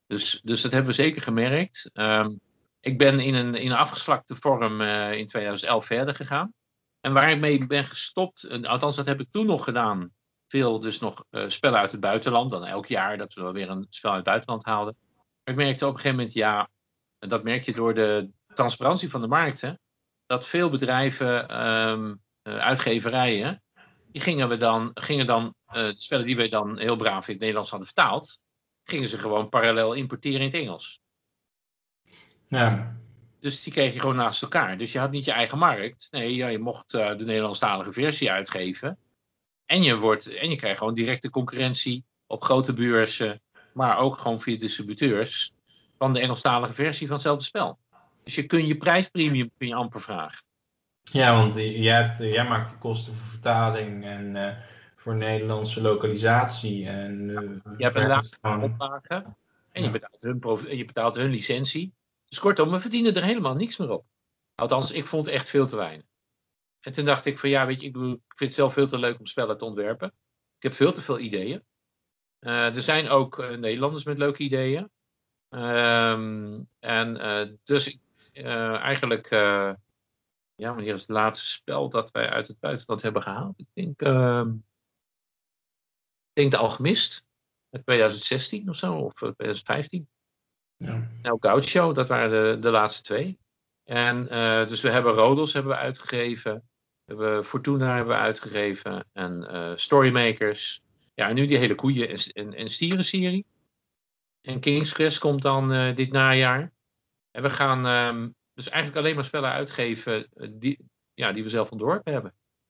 Dus dat hebben we zeker gemerkt. Ik ben in een afgeslakte vorm in 2011 verder gegaan. En waar ik mee ben gestopt, althans dat heb ik toen nog gedaan. Veel dus nog spellen uit het buitenland. Dan elk jaar dat we wel weer een spel uit het buitenland haalden. Maar ik merkte op een gegeven moment, dat merk je door de transparantie van de markt. Hè, dat veel bedrijven, uitgeverijen, die gingen dan de spellen die we dan heel braaf in het Nederlands hadden vertaald, gingen ze gewoon parallel importeren in het Engels. Ja. Dus die kreeg je gewoon naast elkaar. Dus je had niet je eigen markt. Nee, je mocht de Nederlandstalige versie uitgeven. En je krijgt gewoon directe concurrentie op grote beurzen, maar ook gewoon via distributeurs van de Engelstalige versie van hetzelfde spel. Dus je prijspremium kun je amper vragen. Ja, want jij maakt de kosten voor vertaling en voor Nederlandse lokalisatie. En, je hebt een laagste oplage en je betaalt hun licentie. Dus kortom, we verdienen er helemaal niks meer op. Althans, ik vond het echt veel te weinig. En toen dacht ik van weet je, ik vind het zelf veel te leuk om spellen te ontwerpen. Ik heb veel te veel ideeën. Er zijn ook Nederlanders met leuke ideeën. Dus eigenlijk, wanneer is het laatste spel dat wij uit het buitenland hebben gehaald? Ik denk de Alchemist, 2016 of zo, of 2015. Ja. Nou, Gaucho, dat waren de laatste 2. En dus we hebben Rodos hebben we uitgegeven. Fortuna hebben we uitgegeven. En Storymakers. Ja, en nu die hele koeien- en stieren-serie. En King's Quest komt dan dit najaar. En we gaan dus eigenlijk alleen maar spellen uitgeven die we zelf ontworpen hebben.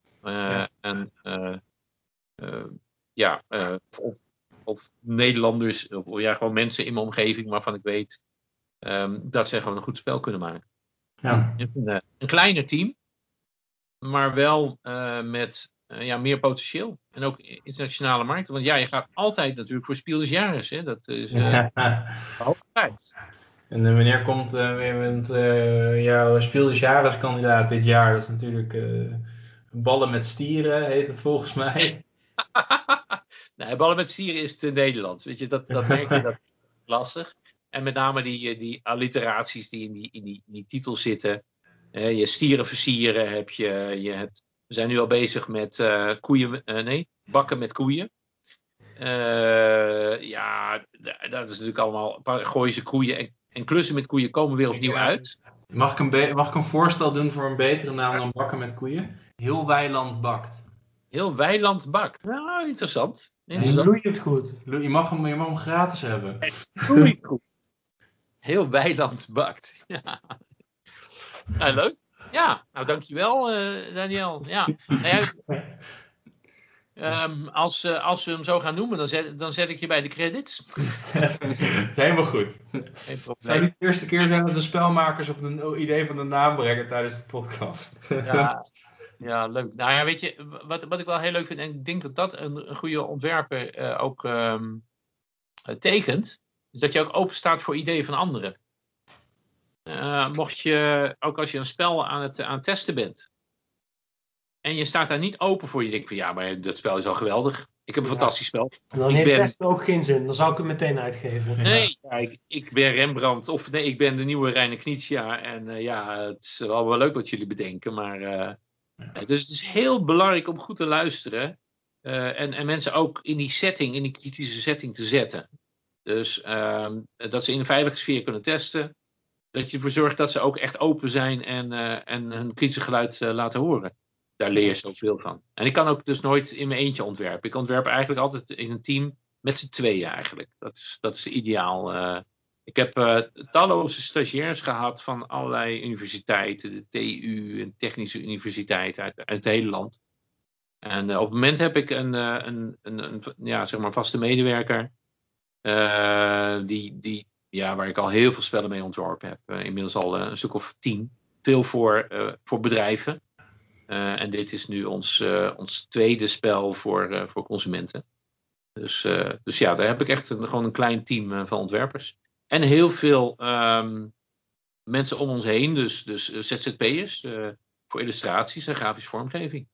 Of Nederlanders, of gewoon mensen in mijn omgeving waarvan ik weet dat ze gewoon een goed spel kunnen maken. Ja. Een kleiner team, maar wel met meer potentieel. En ook internationale markten. Want je gaat altijd natuurlijk voor Spiel des Jahres. Hè? Dat is altijd. En wanneer komt jouw Spiel des Jahres kandidaat dit jaar? Dat is natuurlijk ballen met stieren, heet het volgens mij. Nee, ballen met stieren is te Nederlands. Weet je, dat merk je, dat is lastig. En met name die alliteraties die in die titel zitten. Je stieren versieren heb je. We zijn nu al bezig met bakken met koeien. Dat is natuurlijk allemaal. Gooien ze koeien en klussen met koeien komen weer opnieuw uit. Mag ik een voorstel doen voor een betere naam dan bakken met koeien? Heel weiland bakt. Heel weiland bakt. Nou, interessant. Bloeiend goed. Je mag hem gratis hebben. Bloeiend goed. Heel weiland bakt. Ja. Nou, leuk. Ja, nou dankjewel Daniel. Ja. Als we hem zo gaan noemen, dan zet ik je bij de credits. Helemaal goed. Het zou niet de eerste keer zijn dat de spelmakers op een idee van de naam brengen tijdens de podcast. Ja, leuk. Nou ja, weet je, wat ik wel heel leuk vind, en ik denk dat dat een goede ontwerper ook tekent, is dat je ook open staat voor ideeën van anderen. Ook als je een spel aan het testen bent, en je staat daar niet open voor, je denkt van maar dat spel is al geweldig. Ik heb een fantastisch spel. Dan heeft testen ook geen zin, dan zou ik hem meteen uitgeven. Nee, ik ben Rembrandt, of nee, ik ben de nieuwe Reiner Knizia. En het is wel leuk wat jullie bedenken, maar dus het is heel belangrijk om goed te luisteren. En mensen ook in die kritische setting te zetten. Dus dat ze in een veilige sfeer kunnen testen. Dat je ervoor zorgt dat ze ook echt open zijn en hun kritische geluid laten horen. Daar leer je zoveel van. En ik kan ook dus nooit in mijn eentje ontwerpen. Ik ontwerp eigenlijk altijd in een team met z'n tweeën eigenlijk. Dat is ideaal. Ik heb talloze stagiairs gehad van allerlei universiteiten. De TU en technische universiteiten uit het hele land. En op het moment heb ik een vaste medewerker. Waar ik al heel veel spellen mee ontworpen heb. Inmiddels al een stuk of 10. Veel voor bedrijven. En dit is nu ons tweede spel voor consumenten. Dus daar heb ik echt gewoon een klein team van ontwerpers. En heel veel mensen om ons heen. Dus ZZP'ers voor illustraties en grafische vormgeving.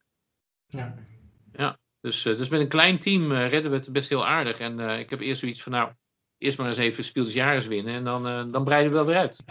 Ja. Dus met een klein team redden we het best heel aardig. En ik heb eerst zoiets van eerst maar eens even Spiel des Jahres winnen en dan breiden we wel weer uit.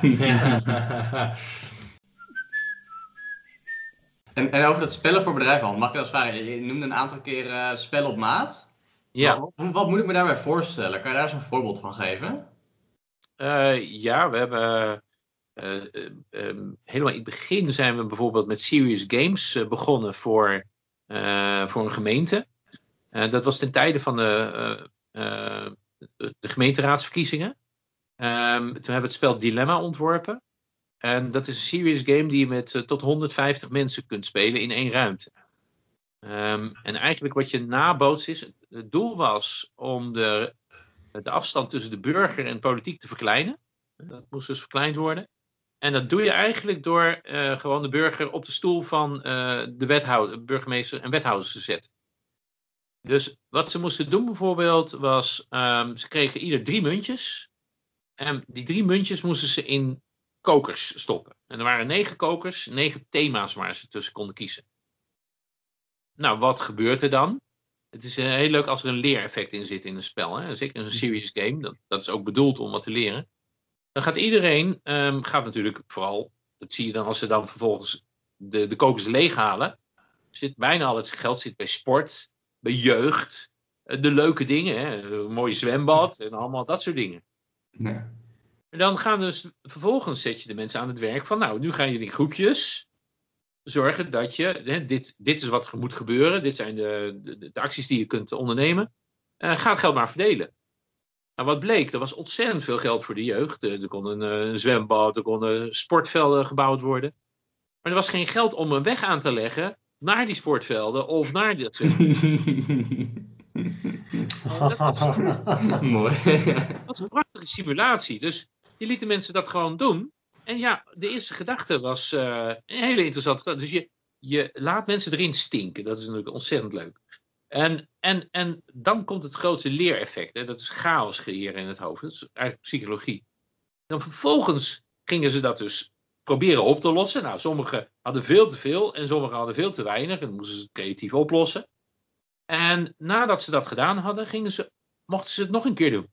En over dat spellen voor bedrijven, mag ik dat eens vragen? Je noemde een aantal keer spel op maat. Ja. Wat moet ik me daarbij voorstellen? Kan je daar eens een voorbeeld van geven? Ja, we hebben helemaal in het begin zijn we bijvoorbeeld met Serious Games begonnen voor een gemeente. Dat was ten tijde van de gemeenteraadsverkiezingen. Toen hebben we het spel Dilemma ontworpen. En dat is een serious game die je met tot 150 mensen kunt spelen in 1 ruimte. En eigenlijk wat je nabootst is, het doel was om de afstand tussen de burger en politiek te verkleinen. Dat moest dus verkleind worden. En dat doe je eigenlijk door gewoon de burger op de stoel van de burgemeester en wethouders te zetten. Dus wat ze moesten doen bijvoorbeeld was, ze kregen ieder 3 muntjes. En die 3 muntjes moesten ze in kokers stoppen. En er waren 9 kokers, 9 thema's waar ze tussen konden kiezen. Nou, wat gebeurt er dan? Het is heel leuk als er een leereffect in zit in een spel. Hè? Zeker in een serious game. Dat is ook bedoeld om wat te leren. Dan gaat iedereen, gaat natuurlijk vooral, dat zie je dan als ze dan vervolgens de kokers leeghalen. Bijna al het geld zit bij sport, bij jeugd, de leuke dingen. Hè? Een mooi zwembad en allemaal dat soort dingen. Nee. En dan gaan dus, vervolgens zet je de mensen aan het werk van, nou, nu gaan jullie in groepjes zorgen dat je, dit is wat er moet gebeuren, dit zijn de acties die je kunt ondernemen, ga het geld maar verdelen. Nou, wat bleek, er was ontzettend veel geld voor de jeugd. Er kon een zwembad, er konden sportvelden gebouwd worden. Maar er was geen geld om een weg aan te leggen naar die sportvelden of naar dat zwembad. Mooi. Dat was een prachtige simulatie. Dus je liet de mensen dat gewoon doen. En ja, de eerste gedachte was een hele interessante gedachte. Dus je laat mensen erin stinken. Dat is natuurlijk ontzettend leuk. En dan komt het grootste leereffect. Hè? Dat is chaos creëren in het hoofd. Dat is eigenlijk psychologie. Dan vervolgens gingen ze dat dus proberen op te lossen. Nou, sommigen hadden veel te veel en sommigen hadden veel te weinig. En dan moesten ze het creatief oplossen. En nadat ze dat gedaan hadden, mochten ze het nog een keer doen.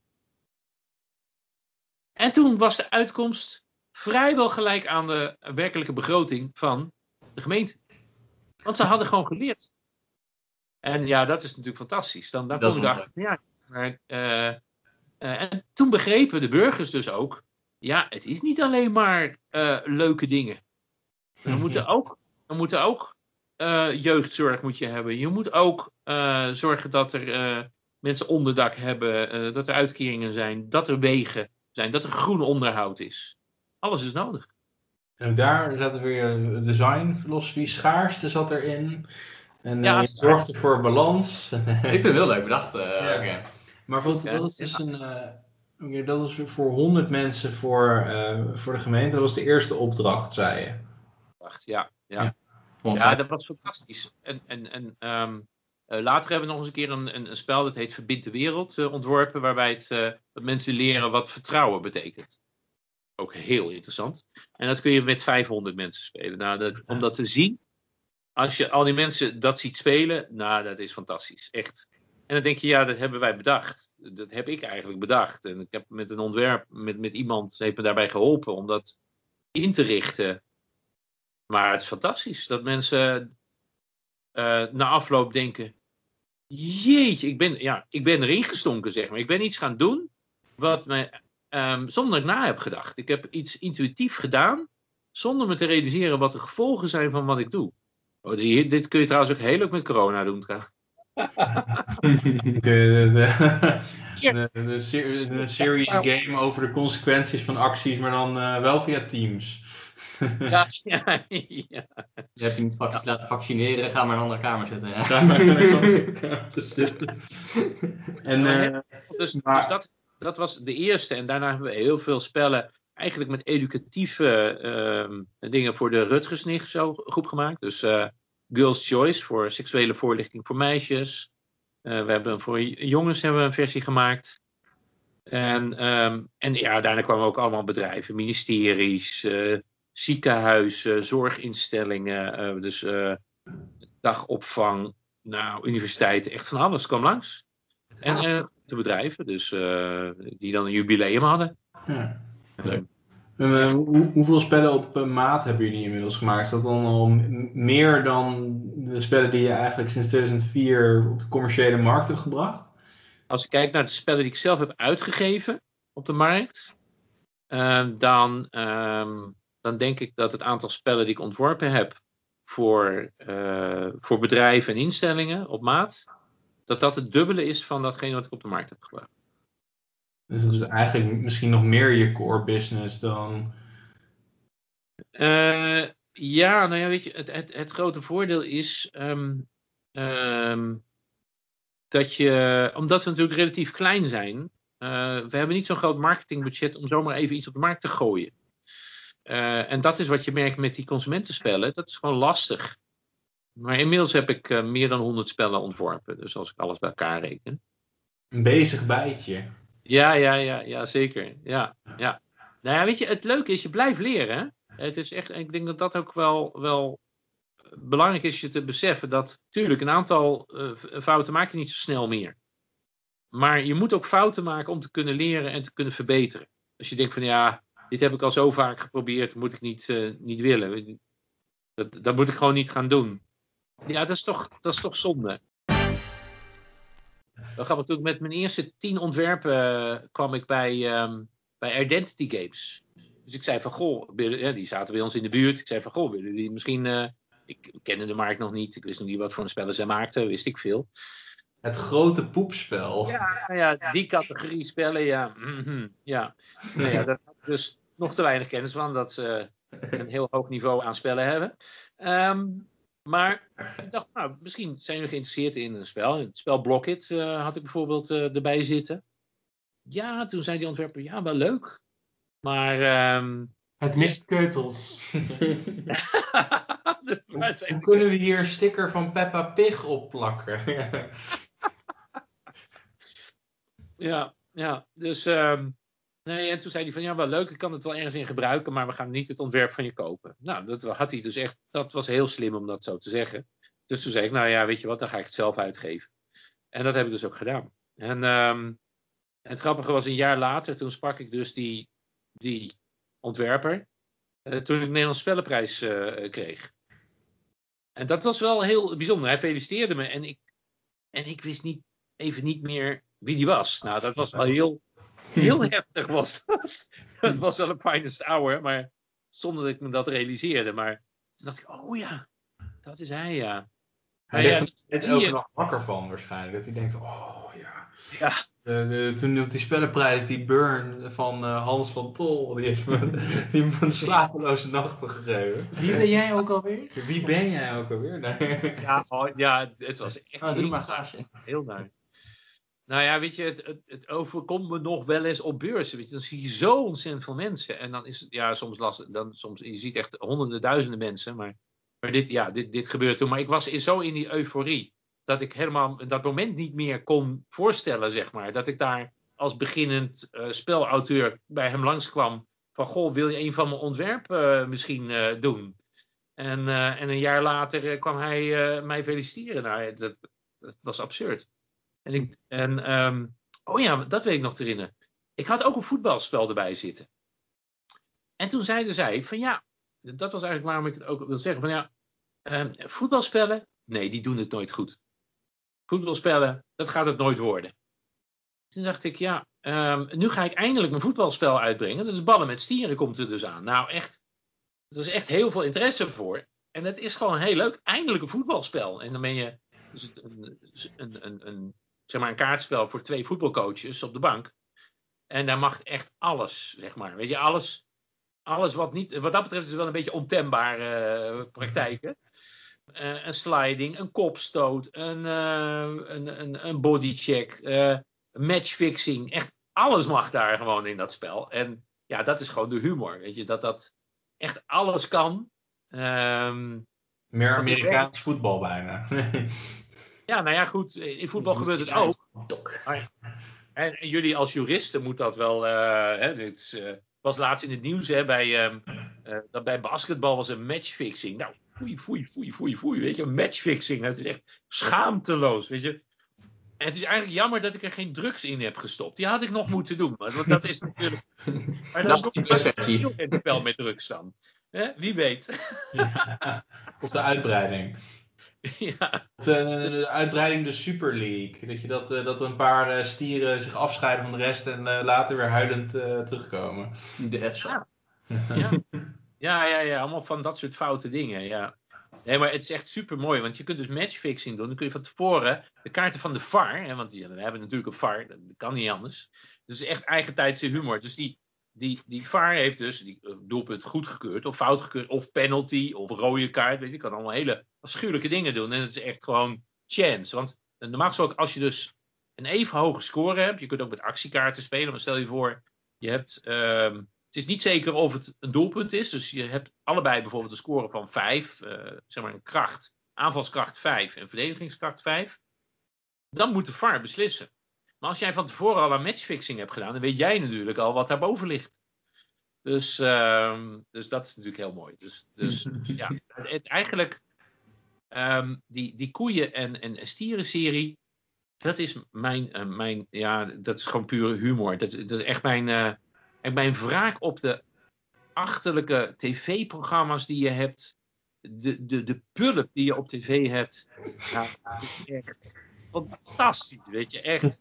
En toen was de uitkomst vrijwel gelijk aan de werkelijke begroting van de gemeente. Want ze hadden gewoon geleerd. En ja, dat is natuurlijk fantastisch. Dan kom je erachter. Ja, maar, en toen begrepen de burgers dus ook. Ja, het is niet alleen maar leuke dingen. We moeten ook jeugdzorg moet je hebben. Je moet ook zorgen dat er mensen onderdak hebben. Dat er uitkeringen zijn. Dat er wegen zijn. Dat er groen onderhoud is. Alles is nodig. En daar zat er weer design, filosofie, schaarste zat erin. En Ja, je zorgde voor balans. Ik vind het heel leuk bedacht. Ja. Okay. Maar dat is dus dat is voor 100 mensen voor de gemeente. Dat was de eerste opdracht, zei je. Ja. Ja. Ja, dat was fantastisch. Later hebben we nog eens een keer een spel, dat heet Verbind de Wereld, ontworpen, waarbij dat mensen leren wat vertrouwen betekent. Ook heel interessant. En dat kun je met 500 mensen spelen. Nou, om dat te zien, als je al die mensen dat ziet spelen, nou, dat is fantastisch. Echt. En dan denk je, ja, dat hebben wij bedacht. Dat heb ik eigenlijk bedacht. En ik heb met een ontwerp, met iemand, heeft me daarbij geholpen om dat in te richten. Maar het is fantastisch dat mensen na afloop denken, jeetje, ik ben erin gestonken, zeg maar. Ik ben iets gaan doen wat mij, zonder dat ik na heb gedacht. Ik heb iets intuïtief gedaan, zonder me te realiseren wat de gevolgen zijn van wat ik doe. Dit kun je trouwens ook heel leuk met corona doen, trouwens. De serious game over de consequenties van acties, maar dan wel via Teams. Ja. Je hebt je niet laten vaccineren, ga maar in een andere kamer zitten. Ja. Dus dat was de eerste. En daarna hebben we heel veel spellen eigenlijk met educatieve dingen voor de Rutgers groep gemaakt. Dus Girls' Choice voor seksuele voorlichting voor meisjes. We hebben voor jongens een versie gemaakt. En ja, daarna kwamen ook allemaal bedrijven, ministeries, ziekenhuizen, zorginstellingen, dagopvang, universiteiten, echt van alles kwam langs. En de bedrijven, dus die dan een jubileum hadden. Ja. Leuk. Hoeveel spellen op maat hebben jullie inmiddels gemaakt? Is dat dan al meer dan de spellen die je eigenlijk sinds 2004 op de commerciële markt hebt gebracht? Als ik kijk naar de spellen die ik zelf heb uitgegeven op de markt, dan denk ik dat het aantal spellen die ik ontworpen heb voor bedrijven en instellingen op maat, dat het dubbele is van datgene wat ik op de markt heb gebracht. Dus het is eigenlijk misschien nog meer je core business dan... Ja, nou ja, weet je, het grote voordeel is dat je, omdat we natuurlijk relatief klein zijn, we hebben niet zo'n groot marketingbudget om zomaar even iets op de markt te gooien. En dat is wat je merkt met die consumentenspellen, dat is gewoon lastig. Maar inmiddels heb ik meer dan 100 spellen ontworpen, dus als ik alles bij elkaar reken. Een bezig bijtje. Ja, zeker. Ja. Nou ja, weet je, het leuke is, je blijft leren. Hè? Het is echt, ik denk dat dat ook wel belangrijk is je te beseffen dat, tuurlijk, een aantal fouten maak je niet zo snel meer. Maar je moet ook fouten maken om te kunnen leren en te kunnen verbeteren. Als je denkt van, ja, dit heb ik al zo vaak geprobeerd, moet ik niet willen. Dat moet ik gewoon niet gaan doen. Ja, dat is toch zonde. Dan gaan we natuurlijk met mijn eerste 10 ontwerpen kwam ik bij Identity Games. Dus ik zei van, goh, die zaten bij ons in de buurt. Ik zei van, goh, willen jullie misschien... ik kende de markt nog niet. Ik wist nog niet wat voor een spellen zij maakten. Wist ik veel. Het grote poepspel. Ja, die categorie spellen, ja. Ja. Nou ja, daar had ik dus nog te weinig kennis van. Dat ze een heel hoog niveau aan spellen hebben. Maar ik dacht, nou, misschien zijn we geïnteresseerd in een spel. Het spel Blockit had ik bijvoorbeeld erbij zitten. Ja, toen zei die ontwerper, ja, wel leuk. Maar... Het mist keutels. Hoe kunnen we hier een sticker van Peppa Pig opplakken? Ja, dus... nee, en toen zei hij van, ja, wel leuk, ik kan het wel ergens in gebruiken, maar we gaan niet het ontwerp van je kopen. Nou, dat had hij dus echt, dat was heel slim om dat zo te zeggen. Dus toen zei ik, nou ja, weet je wat, dan ga ik het zelf uitgeven. En dat heb ik dus ook gedaan. En het grappige was, een jaar later, toen sprak ik dus die ontwerper, toen ik de Nederlandse Spellenprijs kreeg. En dat was wel heel bijzonder. Hij feliciteerde me en ik wist even niet meer wie die was. Nou, dat was wel heel heftig was dat. Het was wel een finest hour, maar zonder dat ik me dat realiseerde. Maar toen dacht ik, oh ja, dat is hij, ja. Hij ligt er elke dag wakker van waarschijnlijk. Dat hij denkt, oh ja. Toen op die spellenprijs, die Burn van Hans van Tol, die heeft me een slapeloze nachten gegeven. Wie ben jij ook alweer? Wie ben jij ook alweer? Nee. Ja, het was echt heel naar. Nou ja, weet je, het overkomt me nog wel eens op beurzen. Weet je, dan zie je zo ontzettend veel mensen. En dan is het soms lastig. Je ziet echt honderden, duizenden mensen. Maar dit gebeurt toen. Maar ik was zo in die euforie dat ik helemaal dat moment niet meer kon voorstellen, zeg maar. Dat ik daar als beginnend spelauteur bij hem langskwam. Van, goh, wil je een van mijn ontwerpen misschien doen? En een jaar later kwam hij mij feliciteren. Nou, dat was absurd. Oh ja, dat weet ik nog te herinneren. Ik had ook een voetbalspel erbij zitten. En toen zeiden zij van ja, dat was eigenlijk waarom ik het ook wil zeggen. Van ja, voetbalspellen, nee, die doen het nooit goed. Voetbalspellen, dat gaat het nooit worden. Toen dacht ik, ja, nu ga ik eindelijk mijn voetbalspel uitbrengen. Dat is Ballen met Stieren komt er dus aan. Nou echt, er is echt heel veel interesse voor. En het is gewoon heel leuk, eindelijk een voetbalspel. En dan ben je dus een kaartspel voor 2 voetbalcoaches op de bank. En daar mag echt alles, zeg maar. Weet je, alles wat niet... Wat dat betreft is het wel een beetje ontembare praktijken. Een sliding, een kopstoot, een bodycheck, matchfixing. Echt alles mag daar gewoon in dat spel. En ja, dat is gewoon de humor. Weet je, dat echt alles kan. Meer Amerikaans voetbal bijna. Ja, nou ja, goed. In voetbal gebeurt het ook. En jullie als juristen moeten dat wel... Het was laatst in het nieuws, hè, dat bij basketbal was een matchfixing. Nou, foei. Weet je, matchfixing. Het is echt schaamteloos, weet je. En het is eigenlijk jammer dat ik er geen drugs in heb gestopt. Die had ik nog moeten doen. Want dat is natuurlijk... Maar Dat is dan die komt versie. het spel met drugs dan. Wie weet. Of de uitbreiding. Ja. De uitbreiding de Super League. Dat er een paar stieren zich afscheiden van de rest en later weer huilend terugkomen. De FSA. Ja, allemaal van dat soort foute dingen, ja. Nee, maar het is echt super mooi, want je kunt dus matchfixing doen. Dan kun je van tevoren de kaarten van de VAR, hè, want we hebben natuurlijk een VAR, dat kan niet anders. Dus echt eigentijdse humor. Dus die VAR heeft dus die doelpunt goedgekeurd of fout gekeurd, of penalty, of rode kaart. Weet je, kan allemaal hele afschuwelijke dingen doen. En het is echt gewoon chance. Want normaal gesproken, als je dus een even hoge score hebt, je kunt ook met actiekaarten spelen, maar stel je voor, je hebt... het is niet zeker of het een doelpunt is. Dus je hebt allebei bijvoorbeeld een score van 5. Zeg maar een kracht. Aanvalskracht 5 en verdedigingskracht 5. Dan moet de VAR beslissen. Maar als jij van tevoren al aan matchfixing hebt gedaan, dan weet jij natuurlijk al wat daarboven ligt. Dus dat is natuurlijk heel mooi. Dus ja, eigenlijk die koeien en stieren serie, dat is dat is gewoon pure humor. Dat is echt mijn wraak op de achterlijke tv-programma's die je hebt. De pulp die je op tv hebt. Ja, echt fantastisch, weet je. Echt.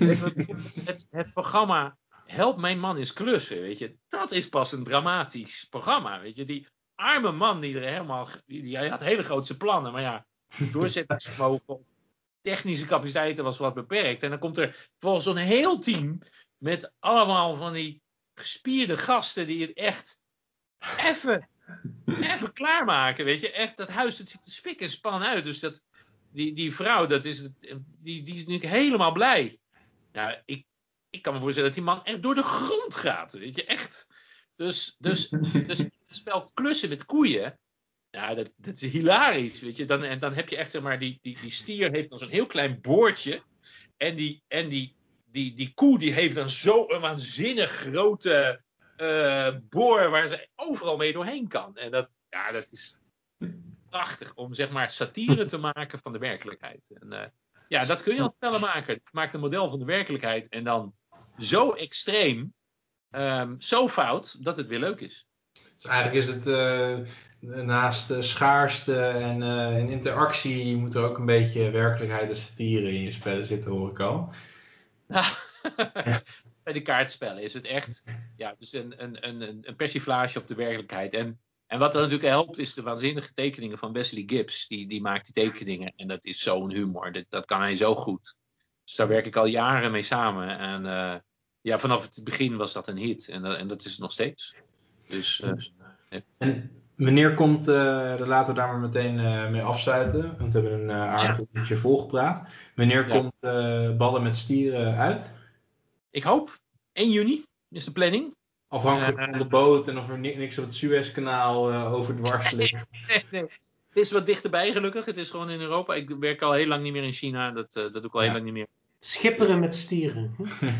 Het programma Help mijn man is klussen, weet je. Dat is pas een dramatisch programma, weet je. Die arme man die er helemaal... Die had hele grootse plannen, maar ja, doorzettingsvermogen, technische capaciteiten was wat beperkt. En dan komt er volgens zo'n heel team met allemaal van die gespierde gasten die het echt even klaarmaken, weet je. Echt, dat huis, dat ziet er spik en span uit. Dus die vrouw, die is natuurlijk helemaal blij. Ja, ik kan me voorstellen dat die man echt door de grond gaat, weet je. Echt. Dus het spel klussen met koeien, ja, dat is hilarisch, weet je. Dan heb je echt, zeg maar, die stier heeft dan zo'n heel klein boordje. En die koe die heeft dan zo'n waanzinnig grote boor waar ze overal mee doorheen kan. En dat is prachtig om, zeg maar, satire te maken van de werkelijkheid. En dat kun je al spellen maken. Het maakt een model van de werkelijkheid en dan zo extreem, zo fout, dat het weer leuk is. Dus eigenlijk is het naast schaarste en interactie moet er ook een beetje werkelijkheid en satire in je spellen zitten, hoor ik al. Bij de kaartspellen is het echt dus een persiflage op de werkelijkheid. En wat er natuurlijk helpt is de waanzinnige tekeningen van Wesley Gibbs. Die maakt die tekeningen en dat is zo'n humor. Dat kan hij zo goed. Dus daar werk ik al jaren mee samen. En vanaf het begin was dat een hit. En dat is het nog steeds. Dus, En wanneer komt, laten we daar maar meteen mee afsluiten. Want we hebben een aardig uurtje volgepraat. Wanneer komt Ballen met Stieren uit? Ik hoop 1 juni is de planning. Afhankelijk van de boot en of er niks op het Suezkanaal over dwars ligt. Nee. Het is wat dichterbij gelukkig. Het is gewoon in Europa. Ik werk al heel lang niet meer in China. Dat doe ik al heel lang niet meer. Schipperen met stieren.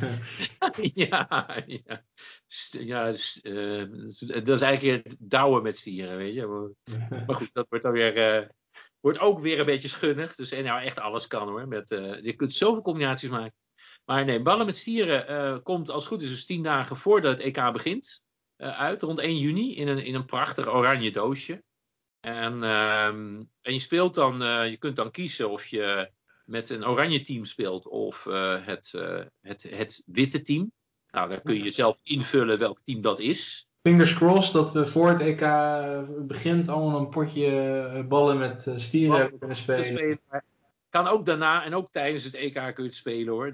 Dat is eigenlijk douwen met stieren, weet je. Maar goed, dat wordt dan weer... wordt ook weer een beetje schunnig. Dus echt alles kan, hoor. Je kunt zoveel combinaties maken. Maar nee, Ballen met Stieren komt als het goed is dus 10 dagen voordat het EK begint uit. Rond 1 juni in een prachtig oranje doosje. En je speelt dan... je kunt dan kiezen of je met een oranje team speelt of het witte team. Nou, daar kun je zelf invullen welk team dat is. Fingers crossed dat we voor het EK begint allemaal een potje ballen met stieren hebben kunnen spelen. Kan ook daarna en ook tijdens het EK kun je het spelen, hoor.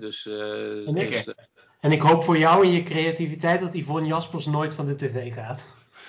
En ik hoop voor jou en je creativiteit dat Yvonne Jaspers nooit van de tv gaat.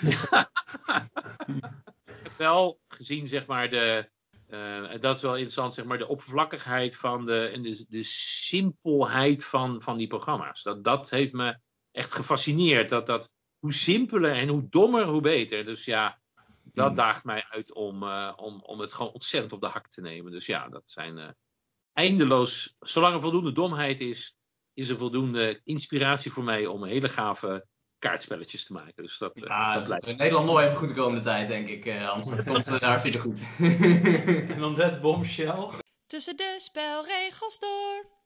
Wel gezien, zeg maar, dat is wel interessant, zeg maar, de oppervlakkigheid van de simpelheid van die programma's. Dat heeft me echt gefascineerd. Dat hoe simpeler en hoe dommer, hoe beter. Dus ja, dat daagt mij uit om het gewoon ontzettend op de hak te nemen. Dus ja, dat zijn eindeloos. Zolang er voldoende domheid is er voldoende inspiratie voor mij om hele gave kaartspelletjes te maken. Dus dat blijft. In Nederland nog even goed de komende tijd, denk ik, Hans. Dat komt hartstikke goed. En dan dat bombshell. Tussen de spelregels door.